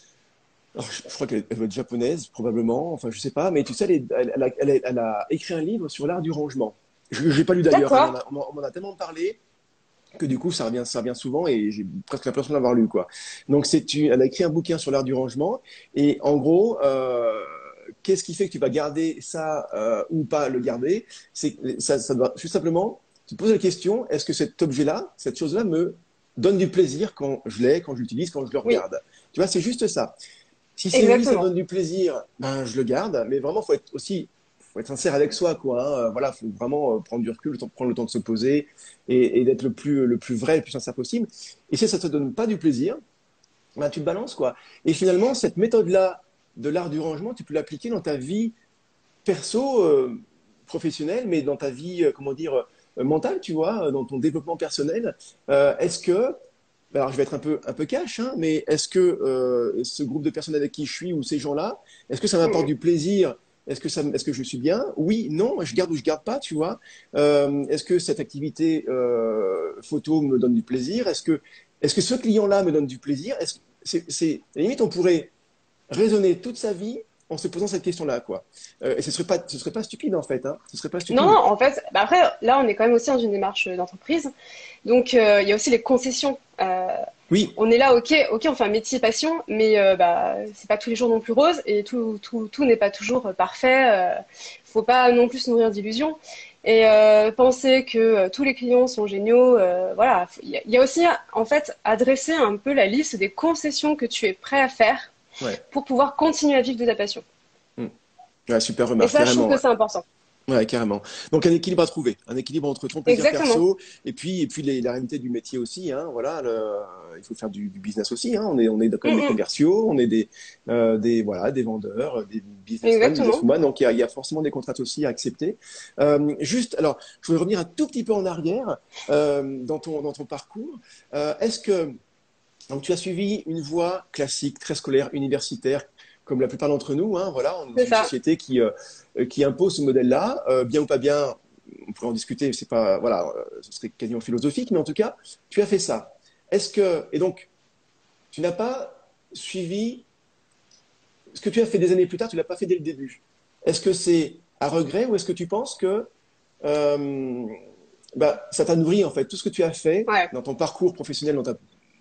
Speaker 2: alors, je, je crois qu'elle elle doit être japonaise, probablement. Enfin, je sais pas. Mais tu sais, elle, est- elle, elle a, elle a- elle a écrit un livre sur l'art du rangement. Je l'ai pas lu d'ailleurs. Hein, on m'en
Speaker 1: D'accord.
Speaker 2: a, on m'en- on m'en a tellement parlé que du coup, ça revient, ça revient souvent et j'ai presque l'impression d'avoir lu, quoi. Donc, c'est une, elle a écrit un bouquin sur l'art du rangement et en gros, euh, qu'est-ce qui fait que tu vas garder ça euh, ou pas le garder? C'est ça, ça doit juste simplement, tu te poses la question, est-ce que cet objet-là, cette chose-là me donne du plaisir quand je l'ai, quand je l'utilise, quand je le
Speaker 1: Oui,
Speaker 2: regarde? Tu vois, c'est juste ça. Si c'est oui, ça me
Speaker 1: exactement.
Speaker 2: donne du plaisir, ben je le garde. Mais vraiment, faut être aussi, faut être sincère avec soi, quoi. Hein. Euh, Voilà, faut vraiment euh, prendre du recul, le temps- prendre le temps de se poser et, et d'être le plus, le plus vrai, le plus sincère possible. Et si ça te donne pas du plaisir, ben tu te balances, quoi. Et finalement, cette méthode-là de l'art du rangement, tu peux l'appliquer dans ta vie perso, euh, professionnelle, mais dans ta vie, euh, comment dire, euh, mentale, tu vois, euh, dans ton développement personnel. Euh, est-ce que alors, je vais être un peu, un peu cash, hein, mais est-ce que euh, ce groupe de personnes avec qui je suis ou ces gens-là, est-ce que ça
Speaker 1: Mm,
Speaker 2: m'apporte
Speaker 1: mm.
Speaker 2: du plaisir? Est-ce que ça, est-ce que je suis bien? Oui, non, je garde ou je garde pas, tu vois. Euh, est-ce que cette activité euh, photo me donne du plaisir? Est-ce que, est-ce que ce client-là me donne du plaisir? Est-ce que c'est, c'est, à la limite, on pourrait raisonner toute sa vie en se posant cette question-là, quoi. Euh, et ce serait pas, ce serait pas stupide en fait, hein. Ce serait pas
Speaker 1: Non,
Speaker 2: stupide.
Speaker 1: en fait, bah après, là, on est quand même aussi dans une démarche d'entreprise. Donc, euh, il y a aussi les concessions. Euh,
Speaker 2: Oui,
Speaker 1: on est là, ok, ok, on fait un métier passion, mais euh, bah, c'est pas tous les jours non plus rose et tout, tout, tout n'est pas toujours euh, parfait. Euh, faut pas non plus se nourrir d'illusions et euh, penser que euh, tous les clients sont géniaux. Euh, voilà, il y, a- il y a aussi en fait adresser un peu la liste des concessions que tu es prêt à faire
Speaker 2: ouais.
Speaker 1: pour pouvoir continuer à vivre de ta passion.
Speaker 2: Hmm. Ouais, super
Speaker 1: Et
Speaker 2: remarque,
Speaker 1: ça, je trouve
Speaker 2: carrément.
Speaker 1: que
Speaker 2: Ouais.
Speaker 1: c'est important.
Speaker 2: Ouais, carrément. Donc un équilibre à trouver, un équilibre entre ton plaisir
Speaker 1: Exactement.
Speaker 2: perso et puis et puis les, la réalité du métier aussi. Hein, voilà, le- il faut faire du, du business aussi. Hein, on est on est quand même
Speaker 1: Mm,
Speaker 2: des
Speaker 1: mm.
Speaker 2: commerciaux, on est des euh, des voilà des vendeurs, des businessmen,
Speaker 1: Exactement.
Speaker 2: businesswomen. Donc il y a, il y a forcément des contrats aussi à accepter. Euh, juste, alors je voudrais revenir un tout petit peu en arrière euh, dans ton dans ton parcours. Euh, est-ce que donc tu as suivi une voie classique, très scolaire, universitaire, comme la plupart d'entre nous. Hein, voilà, on est dans
Speaker 1: C'est
Speaker 2: une
Speaker 1: ça.
Speaker 2: société qui, euh, qui impose ce modèle-là, euh, bien ou pas bien. On pourrait en discuter. C'est pas, voilà, euh, ce serait quasiment philosophique, mais en tout cas, tu as fait ça. Est-ce que et donc tu n'as pas suivi ce que tu as fait des années plus tard, tu l'as pas fait dès le début. Est-ce que c'est à regret ou est-ce que tu penses que euh, bah, ça t'a nourri en fait tout ce que tu as fait
Speaker 1: Ouais.
Speaker 2: dans ton parcours professionnel, dans ta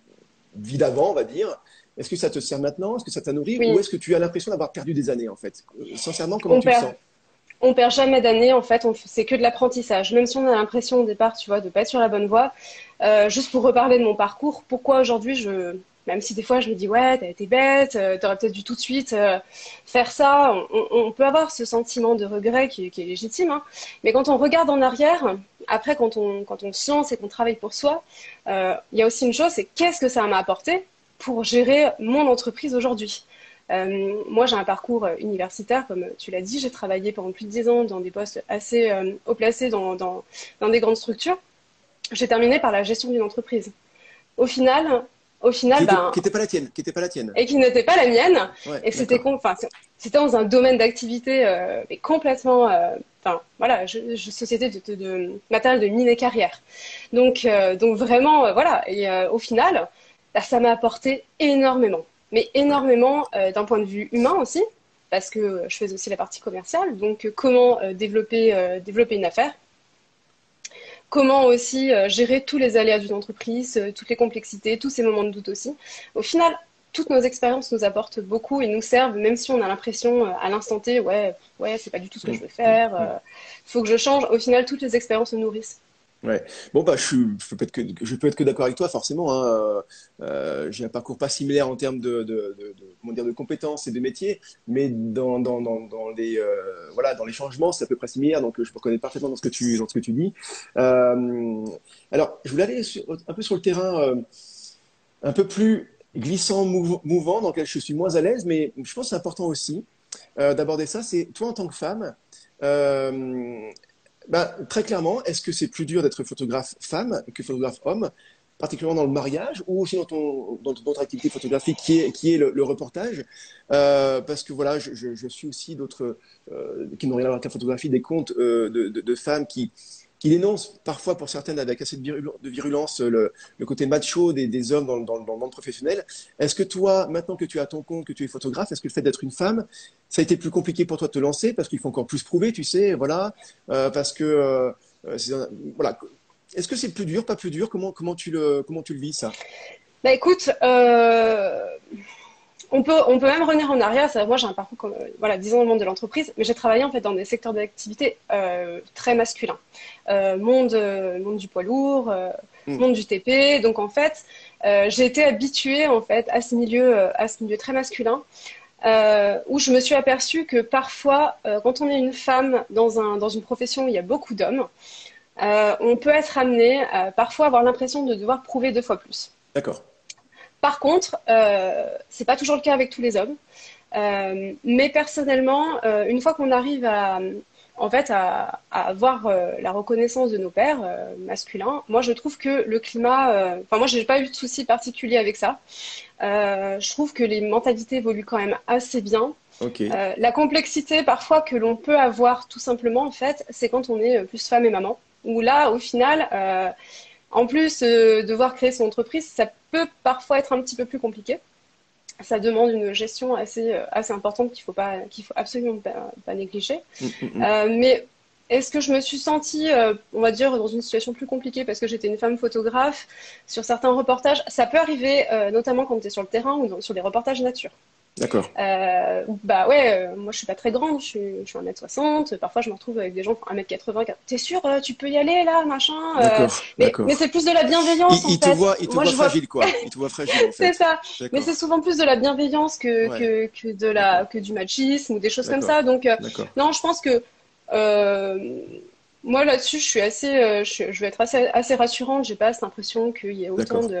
Speaker 2: vie d'avant, on va dire. Est-ce que ça te sert maintenant? Est-ce que ça t'a nourri? Ou
Speaker 1: Oui.
Speaker 2: est-ce que tu as l'impression d'avoir perdu des années, en fait? Euh, Sincèrement, comment
Speaker 1: On
Speaker 2: tu le
Speaker 1: perd,
Speaker 2: sens?
Speaker 1: on perd jamais d'année, en fait. On, c'est que de l'apprentissage. Même si on a l'impression au départ, tu vois, de pas être sur la bonne voie. Euh, juste pour reparler de mon parcours, pourquoi aujourd'hui je, même si des fois je me dis, ouais, t'as été bête, euh, t'aurais peut-être dû tout de suite euh, faire ça. On, on- on peut avoir ce sentiment de regret qui, qui est légitime, hein. Mais quand on regarde en arrière, après, quand on, quand on se lance et qu'on travaille pour soi, euh, il y a aussi une chose, c'est qu'est-ce que ça m'a apporté pour gérer mon entreprise aujourd'hui. Euh, moi, j'ai un parcours euh, universitaire, comme tu l'as dit. J'ai travaillé pendant plus de dix ans dans des postes assez euh, haut placés dans, dans, dans des grandes structures. J'ai terminé par la gestion d'une entreprise. Au final, au
Speaker 2: Qui
Speaker 1: final,
Speaker 2: était,
Speaker 1: ben,
Speaker 2: qui était pas la tienne, qui était pas la tienne.
Speaker 1: et qui n'était pas la mienne,
Speaker 2: Ouais,
Speaker 1: et que c'était,
Speaker 2: d'accord.
Speaker 1: con- enfin, c'était dans un domaine d'activité euh, mais complètement, euh, enfin, voilà, je, je- société de, de, de matériel de mine et carrière. Donc, euh, donc vraiment, euh, voilà. Et euh, au final, bah, ça m'a apporté énormément, mais
Speaker 2: Ouais.
Speaker 1: énormément euh, d'un point de vue humain aussi, parce que je faisais aussi la partie commerciale. Donc, euh, comment euh, développer, euh, développer une affaire, comment aussi euh, gérer tous les aléas d'une entreprise, euh, toutes les complexités, tous ces moments de doute aussi. Au final, toutes nos expériences nous apportent beaucoup et nous servent, même si on a l'impression euh, à l'instant T, ouais, ouais, c'est pas du tout ce que
Speaker 2: Mm,
Speaker 1: je veux
Speaker 2: mm,
Speaker 1: faire,
Speaker 2: mm.
Speaker 1: euh, faut que je change. Au final, toutes les expériences nous nourrissent.
Speaker 2: Ouais. Bon bah je, suis, je peux être que je peux être que d'accord avec toi forcément. Hein. Euh, euh, j'ai un parcours pas similaire en termes de, de, de, de comment dire, de compétences et de métiers, mais dans, dans, dans, dans les, euh, voilà, dans les changements, c'est à peu près similaire. Donc, je me reconnais parfaitement dans ce que tu, dans ce que tu dis. Euh, alors, je voulais aller sur, un peu sur le terrain euh, un peu plus glissant, mouv- mouvant, dans lequel je suis moins à l'aise, mais je pense que c'est important aussi euh, d'aborder ça. C'est toi en tant que femme. Euh, bah, très clairement, est-ce que c'est plus dur d'être photographe femme que photographe homme, particulièrement dans le mariage ou aussi dans ton dans ton autre activité photographique qui est qui est le, le reportage? Euh, parce que voilà, je, je, je suis aussi d'autres euh, qui n'ont rien à voir avec la photographie, des comptes euh, de, de, de femmes qui qui dénoncent parfois pour certaines avec assez de, virul de virulence le, le côté macho des, des hommes dans, le- dans, le- dans le monde professionnel. Est-ce que toi, maintenant que tu as ton compte, que tu es photographe, est-ce que le fait d'être une femme, ça a été plus compliqué pour toi de te lancer parce qu'il faut encore plus prouver, tu sais, voilà, euh, parce que euh, euh, c'est un- voilà. Est-ce que c'est plus dur, pas plus dur? Comment comment tu le comment tu le vis ça?
Speaker 1: Bah écoute, euh, on peut, on peut même revenir en arrière. Ça, moi, j'ai un parcours comme, euh, voilà, dix ans dans le monde de l'entreprise, mais j'ai travaillé en fait dans des secteurs d'activité euh, très masculins. Euh, monde, euh, monde du poids lourd, euh,
Speaker 2: Hmm.
Speaker 1: monde du T P. Donc en fait, euh, j'ai été habituée en fait à ce milieu, euh, à ce milieu très masculin, euh, où je me suis aperçue que parfois, euh, quand on est une femme dans un, dans une profession où il y a beaucoup d'hommes, euh, on peut être amené à parfois avoir l'impression de devoir prouver deux fois plus.
Speaker 2: D'accord.
Speaker 1: Par contre, euh, c'est pas toujours le cas avec tous les hommes. Euh, mais personnellement, euh, une fois qu'on arrive à, en fait, à, à avoir euh, la reconnaissance de nos pairs euh, masculins, moi je trouve que le climat, euh, enfin moi j'ai pas eu de souci particulier avec ça. Euh, je trouve que les mentalités évoluent quand même assez bien.
Speaker 2: Ok.
Speaker 1: Euh, la complexité parfois que l'on peut avoir tout simplement en fait, c'est quand on est plus femme et maman. Où là, au final, euh, en plus euh, devoir créer son entreprise, ça peut parfois être un petit peu plus compliqué. Ça demande une gestion assez, euh, assez importante qu'il faut pas, qu'il faut absolument pas, pas négliger.
Speaker 2: Hmm, hmm, hmm.
Speaker 1: Euh, mais est-ce que je me suis sentie, euh, on va dire, dans une situation plus compliquée parce que j'étais une femme photographe sur certains reportages? Ça peut arriver, euh, notamment quand tu es sur le terrain ou dans- sur des reportages nature.
Speaker 2: D'accord.
Speaker 1: Euh, bah ouais, euh, moi je suis pas très grande, je suis, je suis un mètre soixante. Parfois je me retrouve avec des gens qui font un mètre quatre-vingts. T'es sûr, euh, tu peux y aller là, machin euh,
Speaker 2: D'accord.
Speaker 1: Mais, mais
Speaker 2: D'accord.
Speaker 1: c'est plus de la bienveillance
Speaker 2: Il,
Speaker 1: en
Speaker 2: il te
Speaker 1: fait.
Speaker 2: voit, il te
Speaker 1: Moi
Speaker 2: voit
Speaker 1: je vois,
Speaker 2: fragile quoi. Il te voit fragile en
Speaker 1: c'est
Speaker 2: fait.
Speaker 1: ça. Mais c'est
Speaker 2: D'accord.
Speaker 1: souvent plus de la bienveillance que,
Speaker 2: Ouais.
Speaker 1: que, que de la,
Speaker 2: D'accord.
Speaker 1: que du machisme ou des choses comme
Speaker 2: D'accord.
Speaker 1: ça. Donc euh,
Speaker 2: D'accord.
Speaker 1: non, je pense que euh, moi là-dessus, je suis assez, euh, je, je vais être assez, assez rassurante. J'ai pas cette impression qu'il y ait autant
Speaker 2: D'accord.
Speaker 1: de.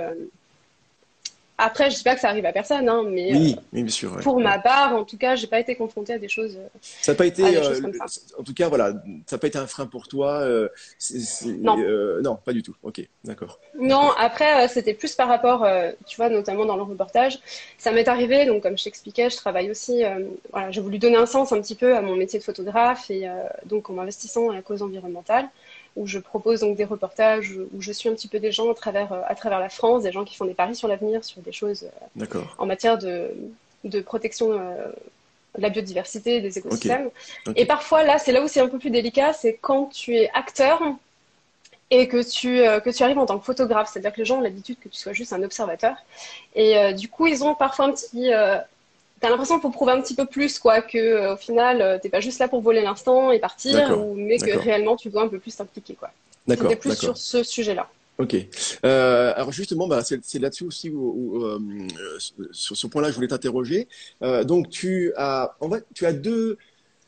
Speaker 1: Après, je dis pas que ça arrive à personne, hein, mais euh,
Speaker 2: Oui, oui, bien sûr. Ouais,
Speaker 1: pour
Speaker 2: ouais.
Speaker 1: ma part, en tout cas, j'ai pas été confrontée à des choses, euh,
Speaker 2: Ça n'a pas
Speaker 1: à
Speaker 2: été,
Speaker 1: des choses
Speaker 2: euh,
Speaker 1: comme
Speaker 2: le-
Speaker 1: ça.
Speaker 2: en tout cas, voilà, ça n'a pas été un frein pour toi. Euh, c'est- c'est-
Speaker 1: Non.
Speaker 2: euh, non, pas du tout. Ok, d'accord,
Speaker 1: Non,
Speaker 2: d'accord,
Speaker 1: après, euh, c'était plus par rapport, euh, tu vois, notamment dans le reportage. Ça m'est arrivé, donc comme je t'expliquais, je travaille aussi, euh, voilà, j'ai voulu donner un sens un petit peu à mon métier de photographe et euh, donc en m'investissant à la cause environnementale, où je propose donc des reportages, où je suis un petit peu des gens à travers, euh, à travers la France, des gens qui font des paris sur l'avenir, sur des choses euh,
Speaker 2: d'accord.
Speaker 1: en matière de, de protection euh, de la biodiversité, des
Speaker 2: Ok,
Speaker 1: écosystèmes.
Speaker 2: ok,
Speaker 1: Et parfois, là, c'est là où c'est un peu plus délicat, c'est quand tu es acteur et que tu, euh, que tu arrives en tant que photographe. C'est-à-dire que les gens ont l'habitude que tu sois juste un observateur. Et euh, du coup, ils ont parfois un petit... Euh, t'as l'impression qu'il faut prouver un petit peu plus, quoi, que euh, au final, euh, t'es pas juste là pour voler l'instant et partir,
Speaker 2: d'accord,
Speaker 1: ou, mais que
Speaker 2: d'accord,
Speaker 1: réellement, tu dois un peu plus t'impliquer, quoi. C'était
Speaker 2: d'accord,
Speaker 1: plus sur
Speaker 2: d'accord.
Speaker 1: ce sujet-là.
Speaker 2: Ok. Euh, alors justement, bah, c'est c'est là-dessus aussi où, où, euh, sur ce point-là, je voulais t'interroger. Euh, donc tu as, en fait, tu as deux,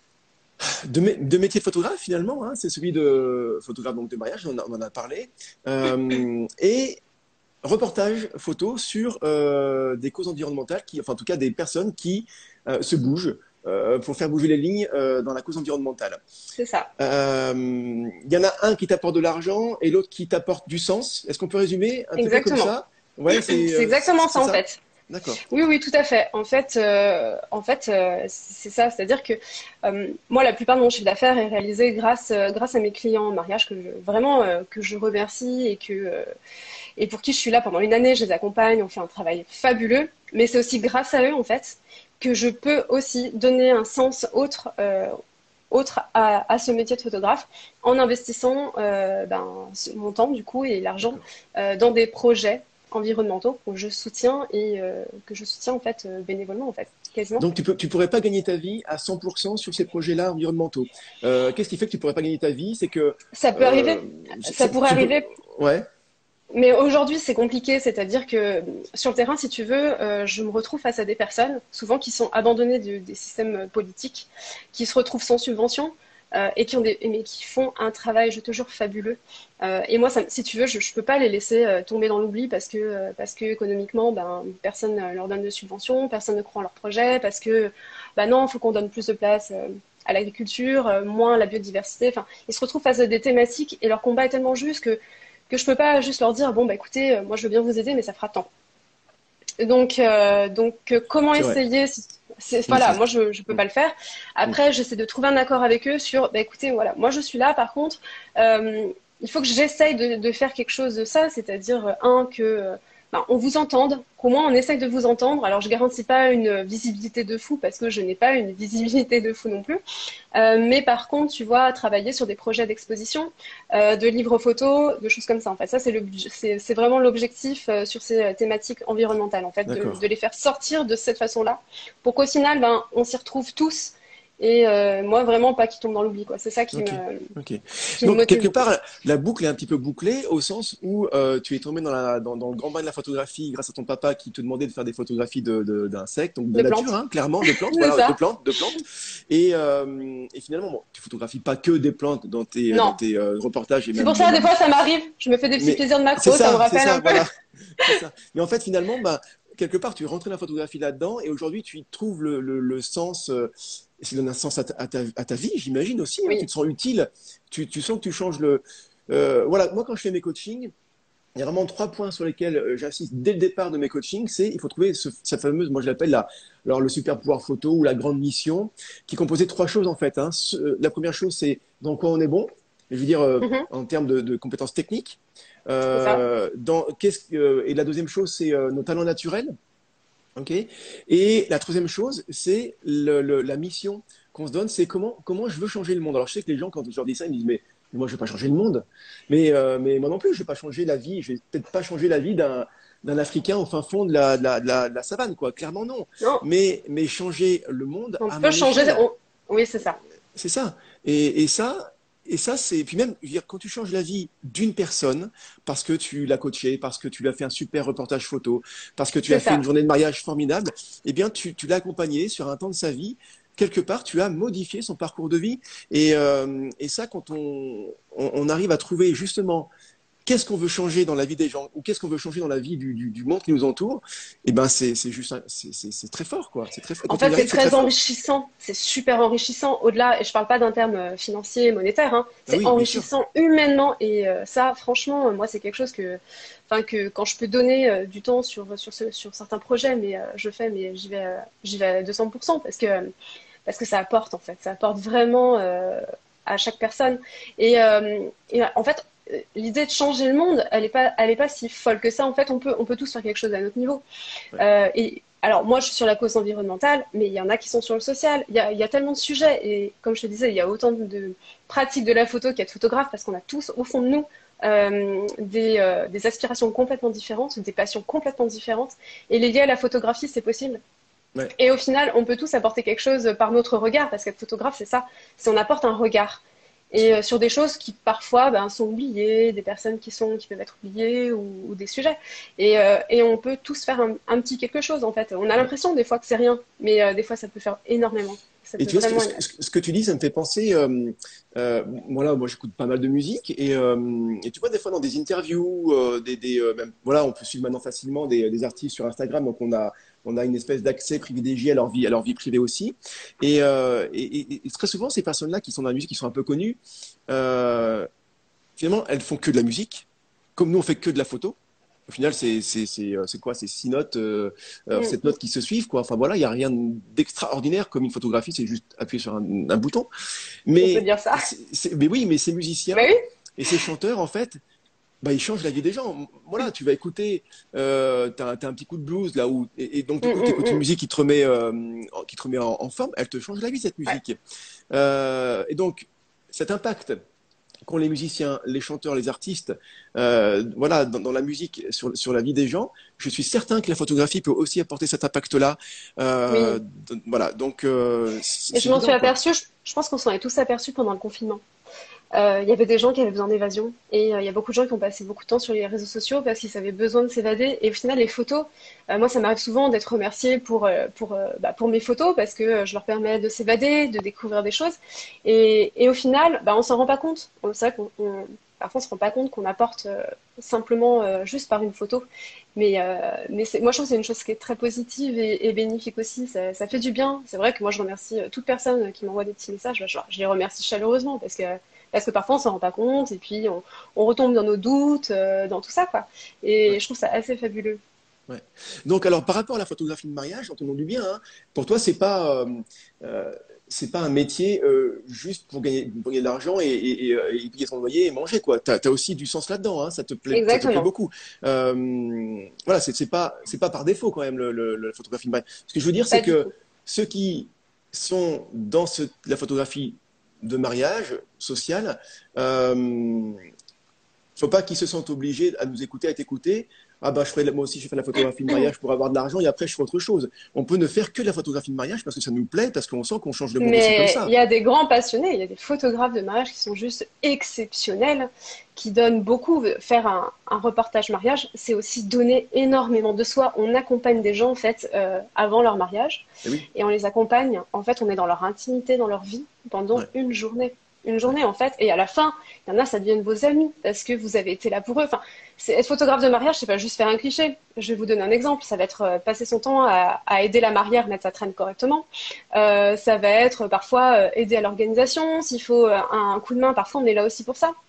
Speaker 2: deux, mé- deux métiers de photographe finalement. Hein, c'est celui de photographe donc de mariage, on, en a on en a parlé, euh, et reportage photo sur euh, des causes environnementales, qui, enfin en tout cas des personnes qui euh, se bougent euh, pour faire bouger les lignes euh, dans la cause environnementale.
Speaker 1: C'est ça.
Speaker 2: Euh, Il y en a un qui t'apporte de l'argent et l'autre qui t'apporte du sens. Est-ce qu'on peut résumer un petit peu comme
Speaker 1: Exactement.
Speaker 2: ça? Ouais, c'est
Speaker 1: C'est
Speaker 2: euh,
Speaker 1: exactement
Speaker 2: c'est
Speaker 1: ça, en
Speaker 2: ça?
Speaker 1: fait.
Speaker 2: D'accord.
Speaker 1: Oui, oui, tout à fait. En fait, euh, en fait, euh, c'est ça. C'est-à-dire que euh, moi, la plupart de mon chiffre d'affaires est réalisé grâce, euh, grâce à mes clients en mariage que je, vraiment euh, que je remercie et que euh, et pour qui je suis là pendant une année. Je les accompagne, on fait un travail fabuleux. Mais c'est aussi grâce à eux, en fait, que je peux aussi donner un sens autre. Euh, autre à, à ce métier de photographe en investissant euh, ben, mon temps du coup et l'argent
Speaker 2: D'accord.
Speaker 1: euh, dans des projets environnementaux que je soutiens et euh, que je soutiens en fait euh, bénévolement en fait quasiment.
Speaker 2: Donc tu peux, tu pourrais pas gagner ta vie à cent pour cent sur ces projets-là environnementaux. Euh, qu'est-ce qui fait que tu pourrais pas gagner ta vie? C'est que
Speaker 1: Ça peut
Speaker 2: euh,
Speaker 1: arriver, ça
Speaker 2: c'est-
Speaker 1: pourrait
Speaker 2: tu peux,
Speaker 1: arriver.
Speaker 2: ouais,
Speaker 1: Mais aujourd'hui, c'est compliqué, c'est-à-dire que sur le terrain, si tu veux, euh, je me retrouve face à des personnes, souvent qui sont abandonnées de- des systèmes politiques, qui se retrouvent sans subvention euh, et qui ont des, mais qui font un travail, je te jure, fabuleux. Euh, et moi, ça, si tu veux, je ne peux pas les laisser euh, tomber dans l'oubli parce que, euh, parce que économiquement, ben, personne ne leur donne de subvention, personne ne croit en leur projet, parce que, ben non, il faut qu'on donne plus de place. Euh, à l'agriculture, euh, moins à la biodiversité. Enfin, ils se retrouvent face à des thématiques et leur combat est tellement juste que que je peux pas juste leur dire bon bah écoutez euh, moi je veux bien vous aider mais ça fera tant. Donc euh, donc euh, comment
Speaker 2: C'est vrai.
Speaker 1: essayer si- c'est,
Speaker 2: Mm,
Speaker 1: voilà
Speaker 2: c'est-
Speaker 1: moi je je peux
Speaker 2: mm,
Speaker 1: pas le faire.
Speaker 2: mm.
Speaker 1: Après j'essaie de trouver un accord avec eux sur bah écoutez voilà moi je suis là par contre euh, il faut que j'essaye de, de faire quelque chose de ça, c'est-à-dire euh, un que euh, ben, on vous entende, qu'au moins on essaye de vous entendre. Alors je garantis pas une visibilité de fou parce que je n'ai pas une visibilité de fou non plus. Euh, mais par contre, tu vois, travailler sur des projets d'exposition, euh, de livres photos, de choses comme ça. En fait, ça, c'est, le, c'est, c'est vraiment l'objectif euh, sur ces thématiques environnementales, en fait, de,
Speaker 2: D'accord.
Speaker 1: de les faire sortir de cette façon-là, pour qu'au final, ben, on s'y retrouve tous. Et euh, moi, vraiment, pas qu'ils tombent dans l'oubli, quoi. C'est ça qui
Speaker 2: Ok,
Speaker 1: me,
Speaker 2: ok.
Speaker 1: qui me
Speaker 2: Donc,
Speaker 1: motive
Speaker 2: quelque
Speaker 1: beaucoup.
Speaker 2: part, la boucle est un petit peu bouclée au sens où euh, tu es tombé dans, la, dans, dans le grand bain de la photographie grâce à ton papa qui te demandait de faire des photographies de, de- d'insectes, donc de
Speaker 1: De
Speaker 2: nature,
Speaker 1: plantes.
Speaker 2: hein, clairement, de plantes,
Speaker 1: C'est
Speaker 2: voilà, de
Speaker 1: ça.
Speaker 2: plantes, de plantes. Et, euh, et finalement, bon, tu photographies pas que des plantes dans tes, dans
Speaker 1: Non.
Speaker 2: tes euh, reportages et
Speaker 1: C'est
Speaker 2: même,
Speaker 1: pour ça, des
Speaker 2: même
Speaker 1: fois, ça m'arrive. Je me fais des petits
Speaker 2: mais
Speaker 1: plaisirs de
Speaker 2: c'est
Speaker 1: macro, ça me
Speaker 2: ça, c'est
Speaker 1: rappelle
Speaker 2: ça,
Speaker 1: un peu.
Speaker 2: voilà. C'est ça. Mais en fait, finalement, bah, quelque part, tu es rentré dans la photographie là-dedans et aujourd'hui, tu y trouves le, le, le sens, euh, et ça donne un sens à ta, à ta, à ta vie, j'imagine aussi. Hein, tu
Speaker 1: Oui.
Speaker 2: te sens utile, tu, tu sens que tu changes le. Euh, voilà, moi, quand je fais mes coachings, il y a vraiment trois points sur lesquels euh, j'insiste dès le départ de mes coachings. C'est il faut trouver ce, cette fameuse, moi je l'appelle la, alors le super pouvoir photo ou la grande mission, qui est composée de trois choses en fait. Hein. Ce- la première chose, c'est dans quoi on est bon, je veux dire euh,
Speaker 1: Mhm.
Speaker 2: en termes de, de compétences techniques.
Speaker 1: C'est ça.
Speaker 2: Euh, dans, qu'est-ce, que- euh, et la deuxième chose, c'est euh, nos talents naturels. Ok. Et la troisième chose, c'est le, le- la mission qu'on se donne, c'est comment, comment je veux changer le monde. Alors je sais que les gens, quand je leur dis ça, ils me disent, mais moi je vais pas changer le monde. Mais, euh, mais moi non plus, je vais pas changer la vie. Je vais peut-être pas changer la vie d'un d'un Africain au fin fond de la, de la, de la, de la savane, quoi. Clairement non.
Speaker 1: Non,
Speaker 2: Mais, mais changer le monde
Speaker 1: on
Speaker 2: à
Speaker 1: peut
Speaker 2: mon
Speaker 1: changer.
Speaker 2: échelle.
Speaker 1: on- Oui, c'est ça.
Speaker 2: C'est ça. Et, et ça, et ça, c'est. Puis même, je veux dire, quand tu changes la vie d'une personne, parce que tu l'as coaché, parce que tu lui as fait un super reportage photo, parce que tu
Speaker 1: C'est
Speaker 2: as fait une
Speaker 1: ça.
Speaker 2: journée de mariage formidable, eh bien, tu, tu l'as accompagné sur un temps de sa vie. Quelque part, tu as modifié son parcours de vie. Et, euh, et ça, quand on, on, on arrive à trouver justement qu'est-ce qu'on veut changer dans la vie des gens ou qu'est-ce qu'on veut changer dans la vie du, du, du monde qui nous entoure, eh ben c'est c'est juste un- c'est c'est- c'est très fort quoi. C'est très fort.
Speaker 1: En
Speaker 2: Quand on
Speaker 1: fait,
Speaker 2: y
Speaker 1: c'est
Speaker 2: arrive, c'est très
Speaker 1: très
Speaker 2: fort.
Speaker 1: enrichissant, c'est super enrichissant au-delà, et je parle pas d'un terme euh, financier, monétaire, hein,
Speaker 2: Ah
Speaker 1: c'est
Speaker 2: oui, bien sûr.
Speaker 1: enrichissant humainement et euh, ça, franchement, euh, moi, c'est quelque chose que, enfin, que quand je peux donner euh, du temps sur, sur, ce- sur certains projets, mais euh, je fais, mais j'y vais, euh, j'y vais à deux cents pour cent parce que, parce que ça apporte, en fait, ça apporte vraiment euh, à chaque personne. Et, euh, et en fait, euh, l'idée de changer le monde, elle est pas, elle est pas si folle que ça. En fait, on peut, on peut tous faire quelque chose à notre niveau.
Speaker 2: Ouais.
Speaker 1: Euh, et alors, moi, je suis sur la cause environnementale, mais il y en a qui sont sur le social. Il y a, il y a tellement de sujets. Et comme je te disais, il y a autant de, de pratiques de la photo qu'il y a de photographes parce qu'on a tous, au fond de nous, euh, des, euh, des aspirations complètement différentes, des passions complètement différentes. Et les lier à la photographie, c'est possible.
Speaker 2: Ouais.
Speaker 1: Et au final, on peut tous apporter quelque chose par notre regard, parce qu'être photographe, c'est ça, c'est on apporte un regard.
Speaker 2: Bien
Speaker 1: Et
Speaker 2: sûr.
Speaker 1: euh, sur des choses qui parfois ben, sont oubliées, des personnes qui, sont, qui peuvent être oubliées ou, ou des sujets. Et, euh, et on peut tous faire un, un petit quelque chose en fait. On a
Speaker 2: Ouais.
Speaker 1: l'impression des fois que c'est rien, mais euh, des fois ça peut faire énormément. Ça
Speaker 2: Et
Speaker 1: peut
Speaker 2: tu vois, ce que,
Speaker 1: vraiment.
Speaker 2: ce que- ce que tu dis, ça me fait penser. Euh, euh, voilà, moi, j'écoute pas mal de musique et, euh, et tu vois, des fois dans des interviews, euh, des, des, euh, même, voilà, on peut suivre maintenant facilement des, des artistes sur Instagram, donc on a, on a une espèce d'accès privilégié à leur vie, à leur vie privée aussi. Et, euh, et, et- et très souvent, ces personnes-là qui sont dans la musique, qui sont un peu connues, euh, finalement, elles font que de la musique, comme nous, on fait que de la photo. Au final, c'est c'est c'est euh, c'est quoi? C'est six notes, euh, euh,
Speaker 1: Mm,
Speaker 2: sept
Speaker 1: mm.
Speaker 2: notes qui se suivent, quoi. Enfin voilà, il y a rien d'extraordinaire comme une photographie, c'est juste appuyer sur un, un bouton.
Speaker 1: On peut
Speaker 2: Mais
Speaker 1: dire ça.
Speaker 2: c'est- c'est- mais oui, mais ces musiciens
Speaker 1: Bah oui.
Speaker 2: et ces chanteurs, en fait, bah, ils changent la vie des gens. Voilà, tu vas écouter, euh, t'as, t'as un petit coup de blues là où, et, et donc
Speaker 1: Mm,
Speaker 2: du coup, tu
Speaker 1: mm,
Speaker 2: écoutes une
Speaker 1: mm.
Speaker 2: musique qui te remet, euh, en- qui te remet en, en forme, elle te change la vie cette
Speaker 1: Ouais.
Speaker 2: musique. Euh, et donc cet impact qu'ont les musiciens, les chanteurs, les artistes, euh, voilà, dans, dans la musique, sur, sur la vie des gens, je suis certain que la photographie peut aussi apporter cet impact-là. Euh,
Speaker 1: Oui.
Speaker 2: d- voilà, donc euh, c'est
Speaker 1: Et je
Speaker 2: c'est
Speaker 1: m'en suis
Speaker 2: évident, quoi.
Speaker 1: aperçue, je, je pense qu'on s'en est tous aperçus pendant le confinement. Euh, Il y avait des gens qui avaient besoin d'évasion et euh, il y a beaucoup de gens qui ont passé beaucoup de temps sur les réseaux sociaux parce qu'ils avaient besoin de s'évader. Et au final, les photos, euh, moi, ça m'arrive souvent d'être remerciée pour, euh, pour, euh, bah, pour mes photos parce que euh, je leur permets de s'évader, de découvrir des choses. Et, et au final, bah, on s'en rend pas compte. C'est vrai qu'on on- parfois on se rend pas compte qu'on apporte euh, simplement euh, juste par une photo. Mais, euh, mais c'est- moi, je trouve que c'est une chose qui est très positive et, et bénéfique aussi. Ça, ça fait du bien. C'est vrai que moi, je remercie euh, toute personne qui m'envoie des petits messages. Bah, je, je les remercie chaleureusement parce que parce que parfois on s'en rend pas compte et puis on, on retombe dans nos doutes, euh, dans tout ça, quoi. Et
Speaker 2: Ouais.
Speaker 1: je trouve ça assez fabuleux.
Speaker 2: Ouais. Donc, alors, par rapport à la photographie de mariage, entendons-nous bien, hein, pour toi, c'est pas, euh, euh, c'est pas un métier euh, juste pour gagner, pour gagner de l'argent et, et, et, euh, et payer son loyer et manger, quoi. T'as, t'as aussi du sens là-dedans, hein, ça te plaît, ça te plaît
Speaker 1: Exactement.
Speaker 2: beaucoup. Euh, voilà, c'est c'est pas, c'est pas par défaut quand même le, le- la photographie de mariage. Ce que je veux dire, c'est
Speaker 1: Pas du
Speaker 2: que
Speaker 1: tout.
Speaker 2: ceux qui sont dans ce, la photographie de mariage sociale, euh, faut pas qu'ils se sentent obligés à nous écouter, à t'écouter. Ah bah je ferai, moi aussi je fais de la photographie de mariage pour avoir de l'argent et après je fais autre chose. On peut ne faire que de la photographie de mariage parce que ça nous plaît, parce qu'on sent qu'on change le monde aussi comme
Speaker 1: Mais il
Speaker 2: ça.
Speaker 1: y a des grands passionnés, il y a des photographes de mariage qui sont juste exceptionnels, qui donnent beaucoup. Faire un, un reportage mariage, c'est aussi donner énormément de soi. On accompagne des gens en fait euh, avant leur mariage
Speaker 2: Et oui,
Speaker 1: et on les accompagne. En fait, on est dans leur intimité, dans leur vie pendant
Speaker 2: ouais,
Speaker 1: une journée. Une
Speaker 2: ouais.
Speaker 1: journée en fait, et à la fin, il y en a, ça deviennent vos amis parce que vous avez été là pour eux. Enfin, c'est, être photographe de mariage, c'est pas juste faire un cliché. Je vais vous donner un exemple. Ça va être euh, passer son temps à, à aider la mariée à mettre sa traîne correctement. Euh, ça va être parfois euh, aider à l'organisation. S'il faut euh, un, un coup de main, parfois on est là aussi pour ça.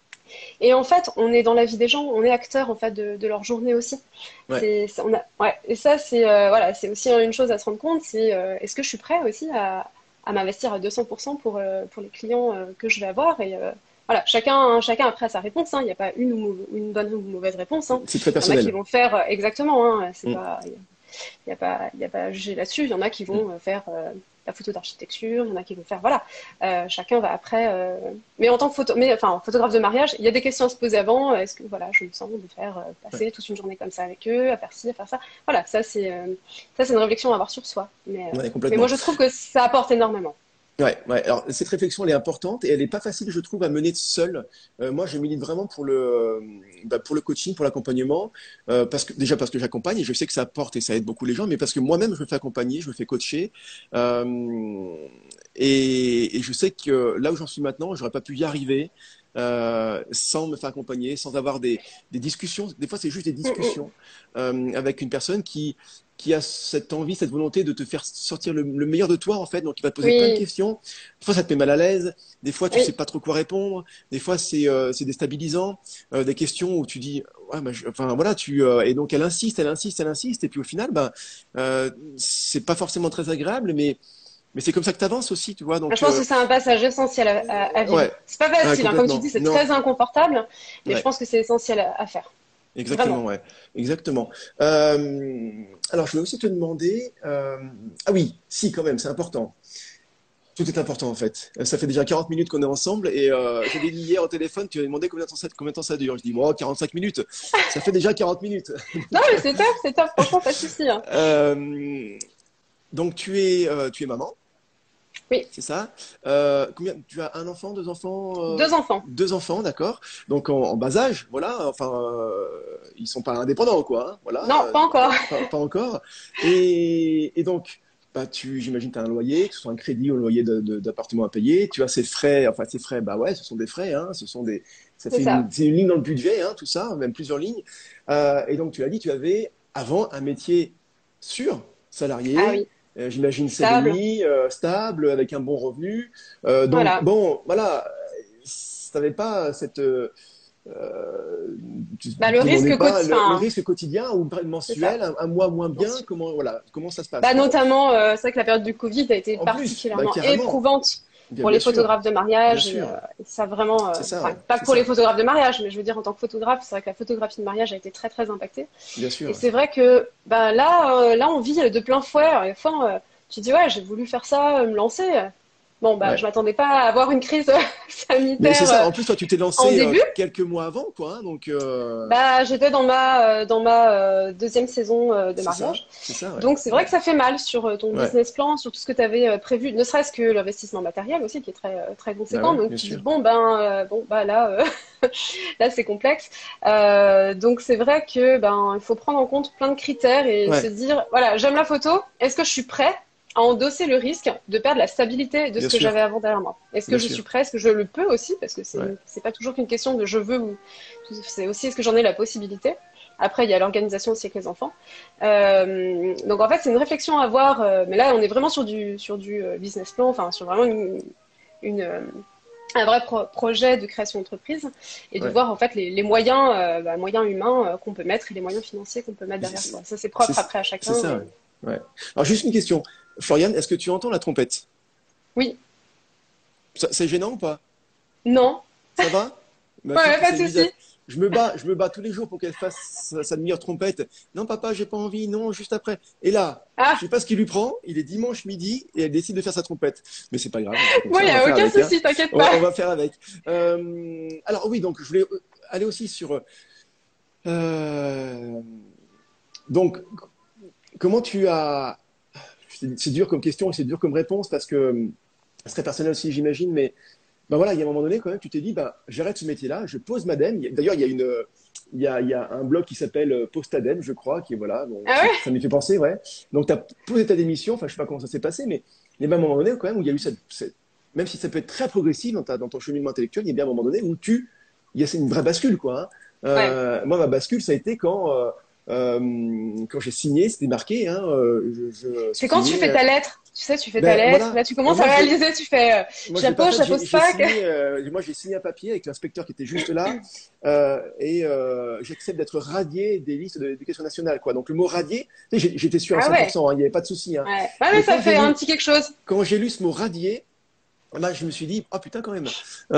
Speaker 1: Et en fait, on est dans la vie des gens, on est acteur en fait de, de leur journée aussi.
Speaker 2: Ouais.
Speaker 1: C'est, c'est- on a, ouais. Et ça, c'est euh, voilà, c'est aussi une chose à se rendre compte. C'est euh, est-ce que je suis prêt aussi à, à m'investir à deux cents pour cent pour euh, pour les clients euh, que je vais avoir. Et euh, voilà, chacun chacun après a sa réponse. Hein. Il n'y a pas une ou une bonne ou une mauvaise réponse. Hein.
Speaker 2: C'est très
Speaker 1: Il y en a qui
Speaker 2: personnel.
Speaker 1: vont faire euh, exactement. Hein. C'est
Speaker 2: Mm,
Speaker 1: pas il n'y a pas, il y a pas à juger là-dessus. Il y en a qui
Speaker 2: mm.
Speaker 1: vont euh, faire euh, la photo d'architecture, il y en a qui vont faire, voilà. Euh, chacun va après. Euh, mais en tant que photo, mais enfin photographe de mariage, il y a des questions à se poser avant. Est-ce que voilà, je me sens de faire euh,
Speaker 2: Ouais,
Speaker 1: passer toute une journée comme ça avec eux, à faire ci, à faire ça. Voilà, ça c'est euh, ça c'est une réflexion à avoir sur soi. Mais euh,
Speaker 2: ouais,
Speaker 1: mais moi
Speaker 2: complètement.
Speaker 1: je trouve que ça apporte énormément.
Speaker 2: Ouais, ouais. Alors cette réflexion elle est importante et elle est pas facile, je trouve, à mener seule. Euh, moi, je milite vraiment pour le, bah, pour le coaching, pour l'accompagnement, euh, parce que déjà parce que j'accompagne et je sais que ça apporte et ça aide beaucoup les gens, mais parce que moi-même je me fais accompagner, je me fais coacher, euh, et, et je sais que là où j'en suis maintenant, j'aurais pas pu y arriver. Euh, sans me faire accompagner, sans avoir des, des discussions. Des fois, c'est juste des
Speaker 1: Mm, mm.
Speaker 2: discussions euh, avec une personne qui, qui a cette envie, cette volonté de te faire sortir le, le meilleur de toi, en fait. Donc, il va te poser plein de
Speaker 1: Oui,
Speaker 2: questions. Des fois, ça te met mal à l'aise. Des fois, tu sais
Speaker 1: oui.
Speaker 2: pas trop quoi répondre. Des fois, c'est euh, c'est déstabilisant. Euh, des questions où tu dis, ouais, bah, je- enfin voilà, tu euh, et donc elle insiste, elle insiste, elle insiste, et puis au final, ben, euh, c'est pas forcément très agréable, mais mais c'est comme ça que tu avances aussi, tu vois.
Speaker 1: Je
Speaker 2: Donc,
Speaker 1: pense
Speaker 2: euh,
Speaker 1: que c'est un passage essentiel à, à- à
Speaker 2: ouais,
Speaker 1: vivre. C'est pas
Speaker 2: ouais,
Speaker 1: facile, hein. Comme tu dis,
Speaker 2: complètement.
Speaker 1: c'est
Speaker 2: Non,
Speaker 1: très inconfortable, mais je
Speaker 2: ouais.
Speaker 1: pense que c'est essentiel à, à faire.
Speaker 2: Exactement,
Speaker 1: Vraiment.
Speaker 2: ouais, exactement. Euh, alors, je vais aussi te demander, euh, ah oui, si, quand même, c'est important. Tout est important en fait. Euh, Ça fait déjà quarante minutes qu'on est ensemble et euh, j'avais dit hier au téléphone, tu m'as demandé combien de temps ça, combien de temps ça dure. Je dis, moi, quarante-cinq minutes. Ça fait déjà quarante minutes.
Speaker 1: Non,
Speaker 2: Donc,
Speaker 1: mais c'est top, c'est top. Franchement, pas de souci, hein.
Speaker 2: euh, donc tu es, euh, tu es maman,
Speaker 1: Oui,
Speaker 2: c'est ça? Euh, combien, tu as un enfant, deux enfants, euh,
Speaker 1: deux enfants.
Speaker 2: deux enfants, d'accord. Donc en, en bas âge, voilà. Enfin, euh, ils sont pas indépendants, quoi. Hein, voilà,
Speaker 1: Non,
Speaker 2: euh,
Speaker 1: pas encore.
Speaker 2: pas, pas encore. Et, et donc, bah, tu, j'imagine, tu as un loyer, que ce soit un crédit ou un loyer de- de- d'appartement à payer. Tu as ces frais, enfin ces frais, bah ouais, ce sont des frais, hein. Ce sont des, ça
Speaker 1: C'est
Speaker 2: fait une,
Speaker 1: ça.
Speaker 2: c'est une ligne dans le budget, hein, tout ça, même plusieurs lignes. Euh, et donc tu as dit, tu avais avant un métier sûr,
Speaker 1: Ah
Speaker 2: salarié.
Speaker 1: oui,
Speaker 2: Euh, j'imagine
Speaker 1: stable.
Speaker 2: C D I, euh, stable, avec un bon revenu. Euh, donc,
Speaker 1: Voilà,
Speaker 2: bon, voilà, ça n'avait pas cette. Euh, tu
Speaker 1: bah,
Speaker 2: ne
Speaker 1: le
Speaker 2: te demandais
Speaker 1: risque
Speaker 2: pas le, le
Speaker 1: quotidien,
Speaker 2: risque quotidien ou
Speaker 1: c'est ça,
Speaker 2: mensuel, un, un mois moins
Speaker 1: bien
Speaker 2: bien,
Speaker 1: sûr.
Speaker 2: comment, voilà, comment ça se passe,
Speaker 1: Bah,
Speaker 2: quoi.
Speaker 1: notamment, euh, c'est vrai que la période du Covid a été
Speaker 2: En plus, bah,
Speaker 1: particulièrement
Speaker 2: carrément,
Speaker 1: éprouvante
Speaker 2: bien,
Speaker 1: pour
Speaker 2: bien
Speaker 1: les
Speaker 2: sûr,
Speaker 1: photographes de
Speaker 2: bien
Speaker 1: mariage et, euh,
Speaker 2: sûr,
Speaker 1: et ça vraiment, euh,
Speaker 2: c'est ça,
Speaker 1: enfin,
Speaker 2: ouais,
Speaker 1: pas que
Speaker 2: c'est
Speaker 1: pour les
Speaker 2: ça,
Speaker 1: photographes de mariage, mais je veux dire en tant que photographe, c'est vrai que la photographie de mariage a été très très impactée.
Speaker 2: bien
Speaker 1: Et
Speaker 2: sûr.
Speaker 1: c'est vrai que bah, là, euh, là, on vit de plein fouet. Alors, des fois, euh, tu dis ouais, j'ai voulu faire ça, euh, me lancer. Bon, bah,
Speaker 2: Ouais.
Speaker 1: je m'attendais pas à avoir une crise
Speaker 2: Mais c'est
Speaker 1: sanitaire
Speaker 2: ça.
Speaker 1: euh,
Speaker 2: En plus, toi, tu t'es
Speaker 1: en
Speaker 2: lancé euh,
Speaker 1: début.
Speaker 2: quelques mois avant, quoi. Hein, donc, euh,
Speaker 1: Bah, j'étais dans ma, euh, dans ma euh, deuxième saison euh, de
Speaker 2: c'est ça.
Speaker 1: mariage.
Speaker 2: C'est ça, ouais.
Speaker 1: Donc, c'est vrai
Speaker 2: Ouais.
Speaker 1: que ça fait mal sur euh, ton
Speaker 2: Ouais.
Speaker 1: business plan, sur tout ce que tu avais prévu, ne serait-ce que l'investissement matériel aussi, qui est très, euh, très
Speaker 2: Bah
Speaker 1: conséquent.
Speaker 2: ouais,
Speaker 1: Donc,
Speaker 2: bien
Speaker 1: tu dis,
Speaker 2: sûr.
Speaker 1: bon, ben, euh, bon, bah là, euh, là, c'est complexe. Euh, donc, c'est vrai que ben, il faut prendre en compte plein de critères et se
Speaker 2: Ouais,
Speaker 1: dire, voilà, j'aime la photo, est-ce que je suis prêt à endosser le risque de perdre la stabilité de
Speaker 2: bien
Speaker 1: ce que j'avais
Speaker 2: sûr.
Speaker 1: avant derrière moi? Est-ce que
Speaker 2: Bien
Speaker 1: je suis
Speaker 2: sûr.
Speaker 1: prêt? Est-ce que je le peux aussi? Parce que
Speaker 2: Ouais.
Speaker 1: c'est, c'est pas toujours qu'une question de je veux ou c'est aussi est-ce que j'en ai la possibilité? Après, il y a l'organisation aussi avec les enfants. Euh, donc en fait, c'est une réflexion à avoir. Euh, mais là, on est vraiment sur du sur du euh, business plan, enfin sur vraiment une, une euh, un vrai pro- projet de création d'entreprise et de
Speaker 2: Ouais.
Speaker 1: voir en fait les, les moyens, euh, bah, moyens humains euh, qu'on peut mettre et les moyens financiers qu'on peut mettre
Speaker 2: Mais c'est
Speaker 1: derrière
Speaker 2: c'est-
Speaker 1: soi. Ça, c'est propre
Speaker 2: c'est-
Speaker 1: après à
Speaker 2: c'est
Speaker 1: chacun.
Speaker 2: ça,
Speaker 1: Mais
Speaker 2: ouais. Ouais. Alors, juste une question. Florian, est-ce que tu entends la trompette?
Speaker 1: oui,
Speaker 2: Ça- C'est gênant ou pas?
Speaker 1: non,
Speaker 2: Ça va? Bah, tu vois
Speaker 1: ouais,
Speaker 2: que
Speaker 1: pas
Speaker 2: c'est
Speaker 1: de souci.
Speaker 2: bizarre. Je me bats, je me bats tous les jours pour qu'elle fasse sa, sa demi-heure trompette. Non, papa, j'ai pas envie. Non, juste après. Et là, je
Speaker 1: Ah,
Speaker 2: sais pas ce qui lui prend. Il est dimanche midi et elle décide de faire sa trompette. Mais c'est pas grave, c'est comme
Speaker 1: moi,
Speaker 2: ça.
Speaker 1: il y
Speaker 2: On va
Speaker 1: a
Speaker 2: faire
Speaker 1: aucun
Speaker 2: avec, hein.
Speaker 1: souci, t'inquiète
Speaker 2: On va,
Speaker 1: pas.
Speaker 2: on va faire avec. Euh, alors oui, donc je voulais euh, aller aussi sur. euh, donc, comment tu as. C'est c'est dur comme question et c'est dur comme réponse parce que c'est très personnel aussi, j'imagine. Mais ben voilà, il y a un moment donné, quand même, tu t'es dit, bah, j'arrête ce métier-là, je pose m'adème. D'ailleurs, il y a une, il y a, il y a un blog qui s'appelle Postadem, je crois, qui est voilà, bon,
Speaker 1: Ah
Speaker 2: ça,
Speaker 1: ouais?
Speaker 2: ça m'y fait penser, ouais. Donc, tu as posé ta démission, enfin, je sais pas comment ça s'est passé, mais il y a bien un moment donné, quand même, où il y a eu cette, cette- même si ça peut être très progressif dans, ta, dans ton cheminement intellectuel, il y a bien un moment donné où tu, il y a c'est une vraie bascule, quoi. Hein.
Speaker 1: Ouais.
Speaker 2: Euh, moi, ma bascule, ça a été quand, euh, euh, quand j'ai signé, c'était marqué, hein, euh, je, je
Speaker 1: C'est quand tu
Speaker 2: signais.
Speaker 1: fais
Speaker 2: euh,
Speaker 1: ta lettre. Tu sais, tu fais ta
Speaker 2: ben
Speaker 1: lettre.
Speaker 2: voilà.
Speaker 1: Là, tu
Speaker 2: Ben,
Speaker 1: commences à
Speaker 2: moi, je l'ai,
Speaker 1: réaliser. Tu fais, euh,
Speaker 2: moi,
Speaker 1: je
Speaker 2: je
Speaker 1: la
Speaker 2: l'ai pas
Speaker 1: pose, je
Speaker 2: faite.
Speaker 1: la pose
Speaker 2: J'ai j'ai
Speaker 1: pas.
Speaker 2: signé, euh, moi, j'ai signé un papier avec l'inspecteur qui était juste là, euh, et euh, j'accepte d'être radié des listes de l'éducation nationale, quoi. Donc le mot radié, tu sais, j'ai- j'étais sûr à
Speaker 1: Ah ouais.
Speaker 2: cent pour cent, hein, il n'y avait pas de souci. Hein.
Speaker 1: Ouais. Ouais, mais
Speaker 2: Mais
Speaker 1: ça
Speaker 2: quand j'ai
Speaker 1: fait un
Speaker 2: lu,
Speaker 1: petit quelque chose.
Speaker 2: quand j'ai lu ce mot radié, là, je me suis dit, oh putain, quand même.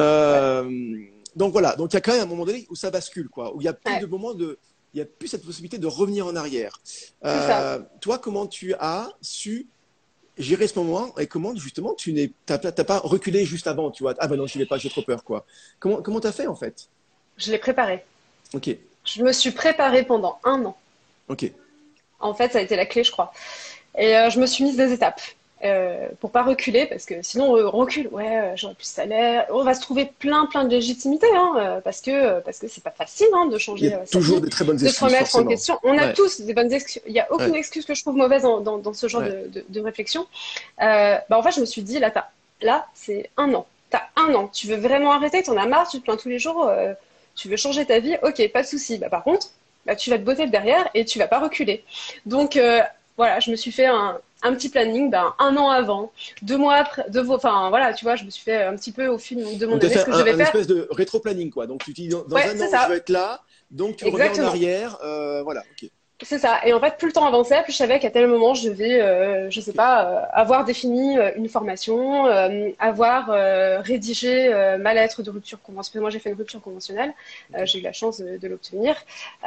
Speaker 2: Euh, donc voilà. Donc il y a quand même un moment donné où ça bascule, quoi. Où il y a plus de
Speaker 1: Ouais.
Speaker 2: moments de, il y a plus cette possibilité de revenir en arrière.
Speaker 1: C'est ça.
Speaker 2: Euh, toi, comment tu as su gérer ce moment et comment justement tu n'es t'as, t'as pas reculé juste avant, tu vois? Ah ben non, j'y vais pas, j'ai trop peur, quoi. Comment comment t'as fait en fait?
Speaker 1: Je l'ai préparé.
Speaker 2: Ok,
Speaker 1: Je me suis préparée pendant un an.
Speaker 2: ok,
Speaker 1: En fait, ça a été la clé, je crois. Et euh, je me suis mise des étapes euh, pour pas reculer, parce que sinon, euh, on recule. Ouais, euh, j'aurais plus de salaire. On va se trouver plein, plein de légitimité, hein, euh, parce que euh, parce que c'est pas facile hein, de
Speaker 2: il y
Speaker 1: changer
Speaker 2: a
Speaker 1: euh, sa
Speaker 2: toujours
Speaker 1: vie,
Speaker 2: des très bonnes
Speaker 1: de se
Speaker 2: excuses
Speaker 1: remettre en
Speaker 2: forcément.
Speaker 1: question. On a
Speaker 2: Ouais,
Speaker 1: tous des bonnes excuses. Il y a aucune
Speaker 2: ouais,
Speaker 1: excuse que je trouve mauvaise dans, dans, dans ce genre
Speaker 2: ouais,
Speaker 1: de, de, de réflexion. Euh, bah en fait, je me suis dit là, t'as, là, c'est un an. T'as un an. Tu veux vraiment arrêter? T'en as marre. Tu te plains tous les jours. Euh, tu veux changer ta vie? Ok, pas de souci. Bah par contre, bah, tu vas te botter le derrière et tu vas pas reculer. Donc euh, voilà, je me suis fait un, un petit planning ben, un an avant, deux mois après, deux, enfin voilà, tu vois, je me suis fait un petit peu au fil de
Speaker 2: on
Speaker 1: mon
Speaker 2: t'a
Speaker 1: année ce
Speaker 2: fait
Speaker 1: que je
Speaker 2: un,
Speaker 1: devais
Speaker 2: un
Speaker 1: faire.
Speaker 2: espèce de rétro-planning, quoi. Donc tu te dis dans, dans
Speaker 1: Ouais,
Speaker 2: un
Speaker 1: c'est
Speaker 2: an je veux
Speaker 1: ça,
Speaker 2: être là, donc tu reviens en
Speaker 1: exactement.
Speaker 2: arrière, euh, voilà, ok,
Speaker 1: C'est ça. Et en fait, plus le temps avançait, plus je savais qu'à tel moment, je devais, euh, je sais
Speaker 2: ok,
Speaker 1: pas, euh, avoir défini euh, une formation, euh, avoir euh, rédigé euh, ma lettre de rupture conventionnelle. Moi, j'ai fait une rupture conventionnelle. Euh,
Speaker 2: ok.
Speaker 1: j'ai eu la chance de, de l'obtenir.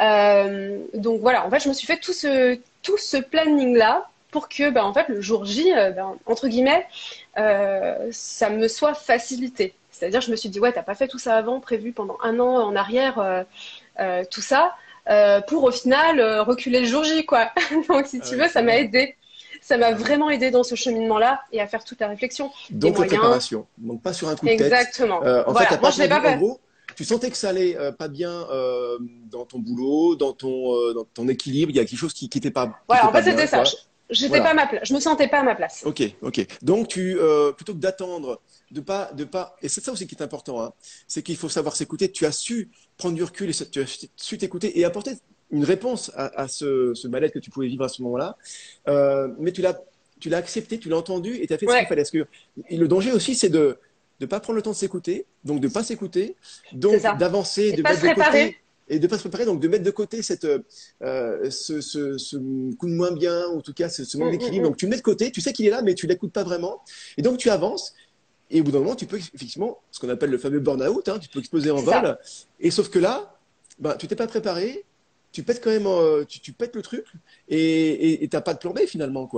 Speaker 1: Euh, donc voilà, en fait, je me suis fait tout ce, tout ce planning-là pour que, ben, en fait, le jour J, euh, ben, entre guillemets, euh, ça me soit facilité. C'est-à-dire, je me suis dit, ouais, t'as pas fait tout ça avant, prévu pendant un an en arrière, euh, euh, tout ça euh, pour au final euh, reculer le jour J, quoi. Donc, si
Speaker 2: Ah
Speaker 1: tu
Speaker 2: ouais,
Speaker 1: veux,
Speaker 2: c'est
Speaker 1: ça m'a
Speaker 2: énorme.
Speaker 1: aidé. Ça m'a
Speaker 2: Ah ouais.
Speaker 1: vraiment aidé dans ce cheminement-là et à faire toute la réflexion. Les
Speaker 2: Donc la
Speaker 1: moyens,
Speaker 2: préparation, donc pas sur un coup de tête.
Speaker 1: exactement.
Speaker 2: Euh, en fait, t'as
Speaker 1: Voilà,
Speaker 2: pas
Speaker 1: moi, je l'ai
Speaker 2: attendu.
Speaker 1: pas
Speaker 2: En
Speaker 1: fait.
Speaker 2: gros, tu sentais que ça allait euh, pas bien euh, dans ton boulot, dans ton euh, dans ton équilibre. Il y a quelque chose qui qui était pas qui était
Speaker 1: Voilà, en
Speaker 2: pas
Speaker 1: fait,
Speaker 2: bien,
Speaker 1: c'était ça. Je,
Speaker 2: quoi.
Speaker 1: j'étais pas à
Speaker 2: Voilà.
Speaker 1: ma place. Je me sentais pas à ma place.
Speaker 2: Ok, ok. Donc tu euh, plutôt que d'attendre, de pas de pas. Et c'est ça aussi qui est important, hein, c'est qu'il faut savoir s'écouter. Tu as su prendre du recul et ça- tu as su t'écouter et apporter une réponse à, à ce, ce mal-être que tu pouvais vivre à ce moment-là. Euh, mais tu l'as tu l'as accepté, tu l'as entendu et tu as fait ce qu'il
Speaker 1: Ouais,
Speaker 2: fallait. Parce que et le danger aussi, c'est de ne pas prendre le temps de s'écouter, donc de pas s'écouter,
Speaker 1: c'est
Speaker 2: donc
Speaker 1: ça.
Speaker 2: d'avancer,
Speaker 1: Et
Speaker 2: de
Speaker 1: pas
Speaker 2: mettre
Speaker 1: se
Speaker 2: de
Speaker 1: préparer.
Speaker 2: côté et de pas se préparer, donc de mettre de côté cette, euh, ce, ce, ce coup de moins bien, ou en tout cas ce, ce manque
Speaker 1: Hum, hum,
Speaker 2: d'équilibre.
Speaker 1: hum.
Speaker 2: Donc tu le mets de côté, tu sais qu'il est là, mais tu l'écoutes pas vraiment. Et donc tu avances, et au bout d'un moment, tu peux effectivement, ce qu'on appelle le fameux burn-out, hein, tu peux exploser en
Speaker 1: C'est ça.
Speaker 2: vol. Et sauf que là, ben, tu t'es pas préparé, tu pètes quand même, euh, tu, tu pètes le truc, et tu n'as pas de plan B finalement, quoi.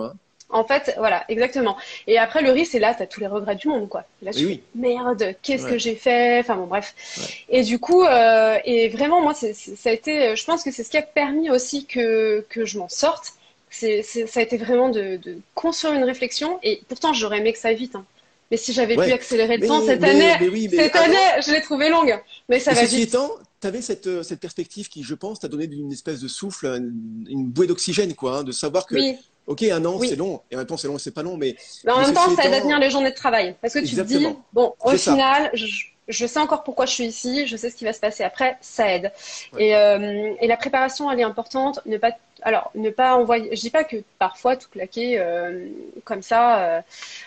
Speaker 1: En fait, voilà, exactement. Et après, le riz, c'est là, t'as tous les regrets du monde, quoi. Là, tu
Speaker 2: Oui,
Speaker 1: fais,
Speaker 2: oui.
Speaker 1: merde, qu'est-ce
Speaker 2: Ouais.
Speaker 1: que j'ai fait? Enfin bon, bref.
Speaker 2: Ouais.
Speaker 1: Et du coup, euh, et vraiment, moi, c'est, c'est- ça a été, je pense que c'est ce qui a permis aussi que, que je m'en sorte. C'est, c'est- ça a été vraiment de, de construire une réflexion. Et pourtant, j'aurais aimé que ça aille vite, hein. Mais si j'avais pu
Speaker 2: Ouais.
Speaker 1: accélérer le temps,
Speaker 2: Mais,
Speaker 1: cette année,
Speaker 2: mais, mais oui, mais
Speaker 1: cette année,
Speaker 2: avant.
Speaker 1: je l'ai trouvée longue. Mais ça
Speaker 2: Mais
Speaker 1: va
Speaker 2: ceci
Speaker 1: vite.
Speaker 2: étant, tu avais cette, euh, cette perspective qui, je pense, t'a donné une espèce de souffle, une, une bouée d'oxygène, quoi, hein, de savoir que,
Speaker 1: Oui,
Speaker 2: ok, un an, c'est
Speaker 1: oui.
Speaker 2: long, et en même temps, c'est long et c'est pas long, mais,
Speaker 1: Mais en
Speaker 2: mais
Speaker 1: même temps,
Speaker 2: ceci
Speaker 1: ça aide à tenir
Speaker 2: étant,
Speaker 1: les journées de travail. Parce que tu te dis,
Speaker 2: exactement,
Speaker 1: bon, au
Speaker 2: c'est ça.
Speaker 1: final, je, je sais encore pourquoi je suis ici, je sais ce qui va se passer après, ça aide.
Speaker 2: Ouais.
Speaker 1: Et, euh, et la préparation, elle est importante. Ne pas, alors, ne pas envoyer. Je dis pas que parfois tout claquer euh, comme ça euh,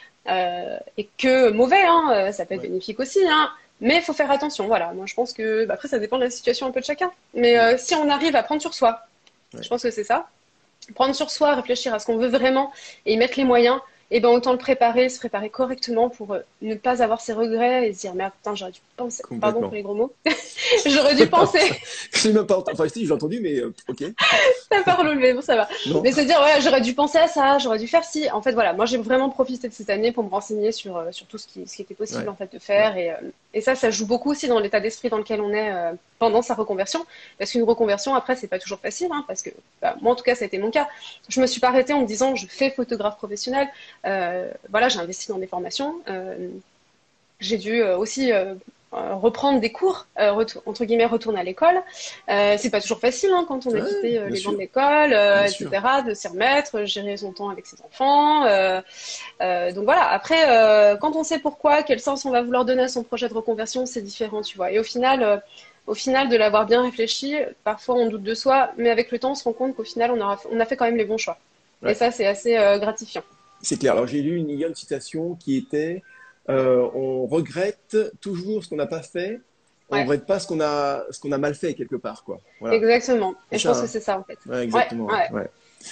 Speaker 1: euh, est que mauvais, hein, euh, ça peut être
Speaker 2: Ouais.
Speaker 1: bénéfique aussi, hein. Mais il faut faire attention. Voilà. Moi, je pense que bah, après, ça dépend de la situation un peu de chacun. Mais
Speaker 2: Mm.
Speaker 1: euh, si on arrive à prendre sur soi,
Speaker 2: Ouais.
Speaker 1: je pense que c'est ça prendre sur soi, réfléchir à ce qu'on veut vraiment et y mettre les moyens, et ben autant le préparer, se préparer correctement pour euh, ne pas avoir ses regrets et se dire merde, putain, j'aurais dû penser, pardon pour
Speaker 2: Complètement.
Speaker 1: les gros mots, j'aurais dû penser,
Speaker 2: Je l'ai même pas entendu, enfin, si, j'ai entendu, mais, euh, ok.
Speaker 1: t'as pas relevé, bon ça va.
Speaker 2: Non.
Speaker 1: Mais se dire ouais, j'aurais dû penser à ça, j'aurais dû faire ci. En fait voilà, moi j'ai vraiment profité de cette année pour me renseigner sur, euh, sur tout ce qui, ce qui était possible
Speaker 2: Ouais.
Speaker 1: en fait de
Speaker 2: Ouais.
Speaker 1: faire et, euh, et ça, ça joue beaucoup aussi dans l'état d'esprit dans lequel on est euh, pendant sa reconversion. Parce qu'une reconversion après c'est pas toujours facile, hein, parce que bah, moi en tout cas ça a été mon cas. Je me suis pas arrêtée en me disant je fais photographe professionnel. Euh, voilà, j'ai investi dans des formations. Euh, j'ai dû euh, aussi euh, euh, reprendre des cours, euh, retour- entre guillemets, retourner à l'école. Euh, c'est pas toujours facile hein, quand on a
Speaker 2: Ouais,
Speaker 1: quitté euh,
Speaker 2: bien
Speaker 1: les bancs de
Speaker 2: sûr,
Speaker 1: l'école, euh,
Speaker 2: bien sûr.
Speaker 1: et cetera, de s'y remettre, gérer son temps avec ses enfants. Euh, euh, donc voilà, après, euh, quand on sait pourquoi, quel sens on va vouloir donner à son projet de reconversion, c'est différent, tu vois. Et au final, euh, au final de l'avoir bien réfléchi, parfois on doute de soi, mais avec le temps, on se rend compte qu'au final, on, aura, on a fait quand même les bons choix. Et
Speaker 2: Ouais.
Speaker 1: ça, c'est assez euh, gratifiant.
Speaker 2: C'est clair. Alors, j'ai lu une, il y a une citation qui était euh, on regrette toujours ce qu'on n'a pas fait, on
Speaker 1: Ouais.
Speaker 2: regrette pas ce qu'on a, ce qu'on a mal fait quelque part, quoi. Voilà.
Speaker 1: Exactement.
Speaker 2: C'est
Speaker 1: Et je
Speaker 2: ça,
Speaker 1: pense que
Speaker 2: hein.
Speaker 1: c'est ça, en fait.
Speaker 2: Ouais,
Speaker 1: Ouais,
Speaker 2: exactement. Ouais.
Speaker 1: ouais.
Speaker 2: Ouais.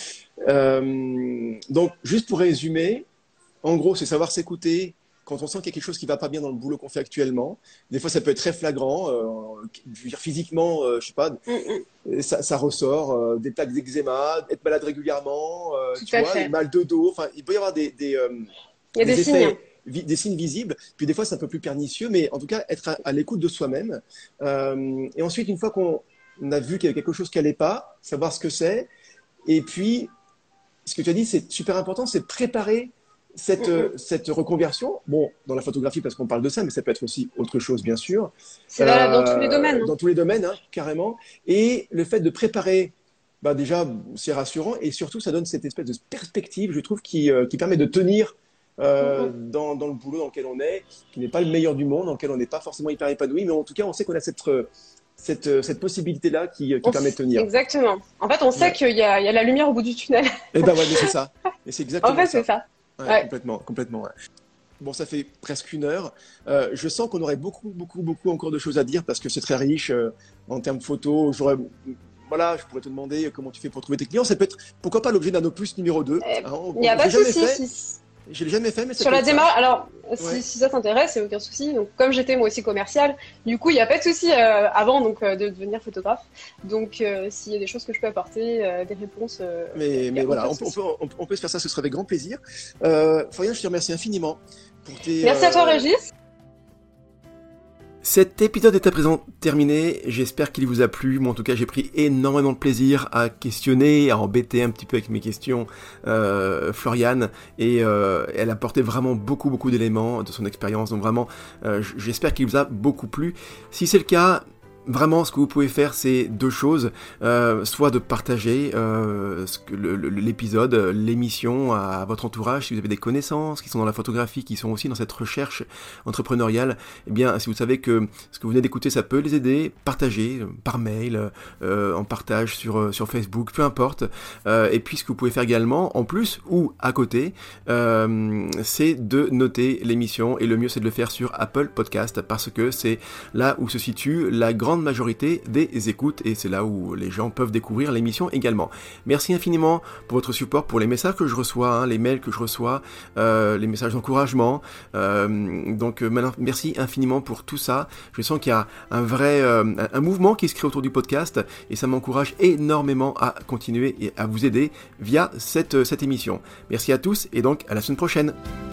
Speaker 2: Euh, donc, juste pour résumer, en gros, c'est savoir s'écouter quand on sent qu'il y a quelque chose qui va pas bien dans le boulot qu'on fait actuellement. Des fois, ça peut être très flagrant. Euh, je veux dire, physiquement, euh, je sais pas,
Speaker 1: Mm, mm.
Speaker 2: ça, ça ressort. Euh, des plaques d'eczéma, être malade régulièrement, euh,
Speaker 1: Tout
Speaker 2: tu
Speaker 1: à
Speaker 2: vois, des
Speaker 1: fait.
Speaker 2: mal de dos. Enfin, il peut y avoir des, des, euh,
Speaker 1: Il y a des
Speaker 2: des
Speaker 1: signes.
Speaker 2: effets, vi- des signes visibles. Puis des fois, c'est un peu plus pernicieux, mais en tout cas, être à, à l'écoute de soi-même. Euh, et ensuite, une fois qu'on a vu qu'il y avait quelque chose qui allait pas, savoir ce que c'est. Et puis, ce que tu as dit, c'est super important, c'est préparer
Speaker 1: Mm,
Speaker 2: cette,
Speaker 1: mm.
Speaker 2: euh, cette reconversion. Bon, dans la photographie, parce qu'on parle de ça, mais ça peut être aussi autre chose, bien sûr.
Speaker 1: C'est valable dans tous les domaines,
Speaker 2: Euh,
Speaker 1: hein.
Speaker 2: dans tous les domaines, hein, carrément. Et le fait de préparer, bah déjà, c'est rassurant. Et surtout, ça donne cette espèce de perspective, je trouve, qui, euh, qui permet de tenir
Speaker 1: Mm,
Speaker 2: euh,
Speaker 1: mm.
Speaker 2: dans, dans le boulot dans lequel on est, qui n'est pas le meilleur du monde, dans lequel on n'est pas forcément hyper épanoui. Mais en tout cas, on sait qu'on a cette, euh, cette, euh, cette possibilité-là qui, qui
Speaker 1: On
Speaker 2: permet de
Speaker 1: s-
Speaker 2: tenir.
Speaker 1: Exactement. En fait, on sait
Speaker 2: Ouais.
Speaker 1: qu'il y a, il y a la lumière au bout du tunnel.
Speaker 2: Et ben ouais, mais c'est ça. Et c'est
Speaker 1: En
Speaker 2: exactement
Speaker 1: fait, c'est
Speaker 2: ça.
Speaker 1: ça.
Speaker 2: Ouais,
Speaker 1: Ouais.
Speaker 2: complètement, complètement. Ouais. Bon, ça fait presque une heure. Euh, je sens qu'on aurait beaucoup, beaucoup, beaucoup encore de choses à dire parce que c'est très riche euh, en termes de photos. J'aurais, voilà, je pourrais te demander comment tu fais pour trouver tes clients. Ça peut être, pourquoi pas, l'objet d'un opus numéro deux.
Speaker 1: Euh,
Speaker 2: Hein, on,
Speaker 1: Il n'y a
Speaker 2: on, je
Speaker 1: pas
Speaker 2: l'ai
Speaker 1: de
Speaker 2: jamais
Speaker 1: souci.
Speaker 2: fait.
Speaker 1: Si,
Speaker 2: Je l'ai jamais fait, mais ça
Speaker 1: sur
Speaker 2: peut
Speaker 1: la
Speaker 2: être ça.
Speaker 1: démarche, alors si,
Speaker 2: Ouais.
Speaker 1: si ça t'intéresse, c'est aucun souci. Donc, comme j'étais moi aussi commerciale, du coup, il n'y a pas de souci euh, avant donc euh, de devenir photographe. Donc, euh, s'il y a des choses que je peux apporter, euh, des réponses, euh, il
Speaker 2: Mais,
Speaker 1: n'y
Speaker 2: mais
Speaker 1: a
Speaker 2: voilà,
Speaker 1: aucun
Speaker 2: on, peut- on,
Speaker 1: souci.
Speaker 2: peut, on, peut- on peut se faire ça, ce serait avec grand plaisir. Euh, Florian, je te remercie infiniment pour tes.
Speaker 1: Merci à toi,
Speaker 2: Euh...
Speaker 1: Régis.
Speaker 2: Cet épisode est à présent terminé, j'espère qu'il vous a plu, moi en tout cas j'ai pris énormément de plaisir à questionner, à embêter un petit peu avec mes questions euh, Floriane, et euh, elle a apporté vraiment beaucoup beaucoup d'éléments de son expérience, donc vraiment euh, j'espère qu'il vous a beaucoup plu. Si c'est le cas, vraiment, ce que vous pouvez faire, c'est deux choses. Euh, soit de partager euh, ce que le, le, l'épisode, l'émission à votre entourage, si vous avez des connaissances qui sont dans la photographie, qui sont aussi dans cette recherche entrepreneuriale. Eh bien, si vous savez que ce que vous venez d'écouter, ça peut les aider, partagez euh, par mail, euh, en partage sur, euh, sur Facebook, peu importe. Euh, et puis, ce que vous pouvez faire également, en plus ou à côté, euh, c'est de noter l'émission. Et le mieux, c'est de le faire sur Apple Podcast, parce que c'est là où se situe la grande grande majorité des écoutes, et c'est là où les gens peuvent découvrir l'émission également. Merci infiniment pour votre support, pour les messages que je reçois, hein, les mails que je reçois, euh, les messages d'encouragement. Euh, donc euh, merci infiniment pour tout ça. Je sens qu'il y a un vrai euh, un mouvement qui se crée autour du podcast, et ça m'encourage énormément à continuer et à vous aider via cette, cette émission. Merci à tous, et donc à la semaine prochaine.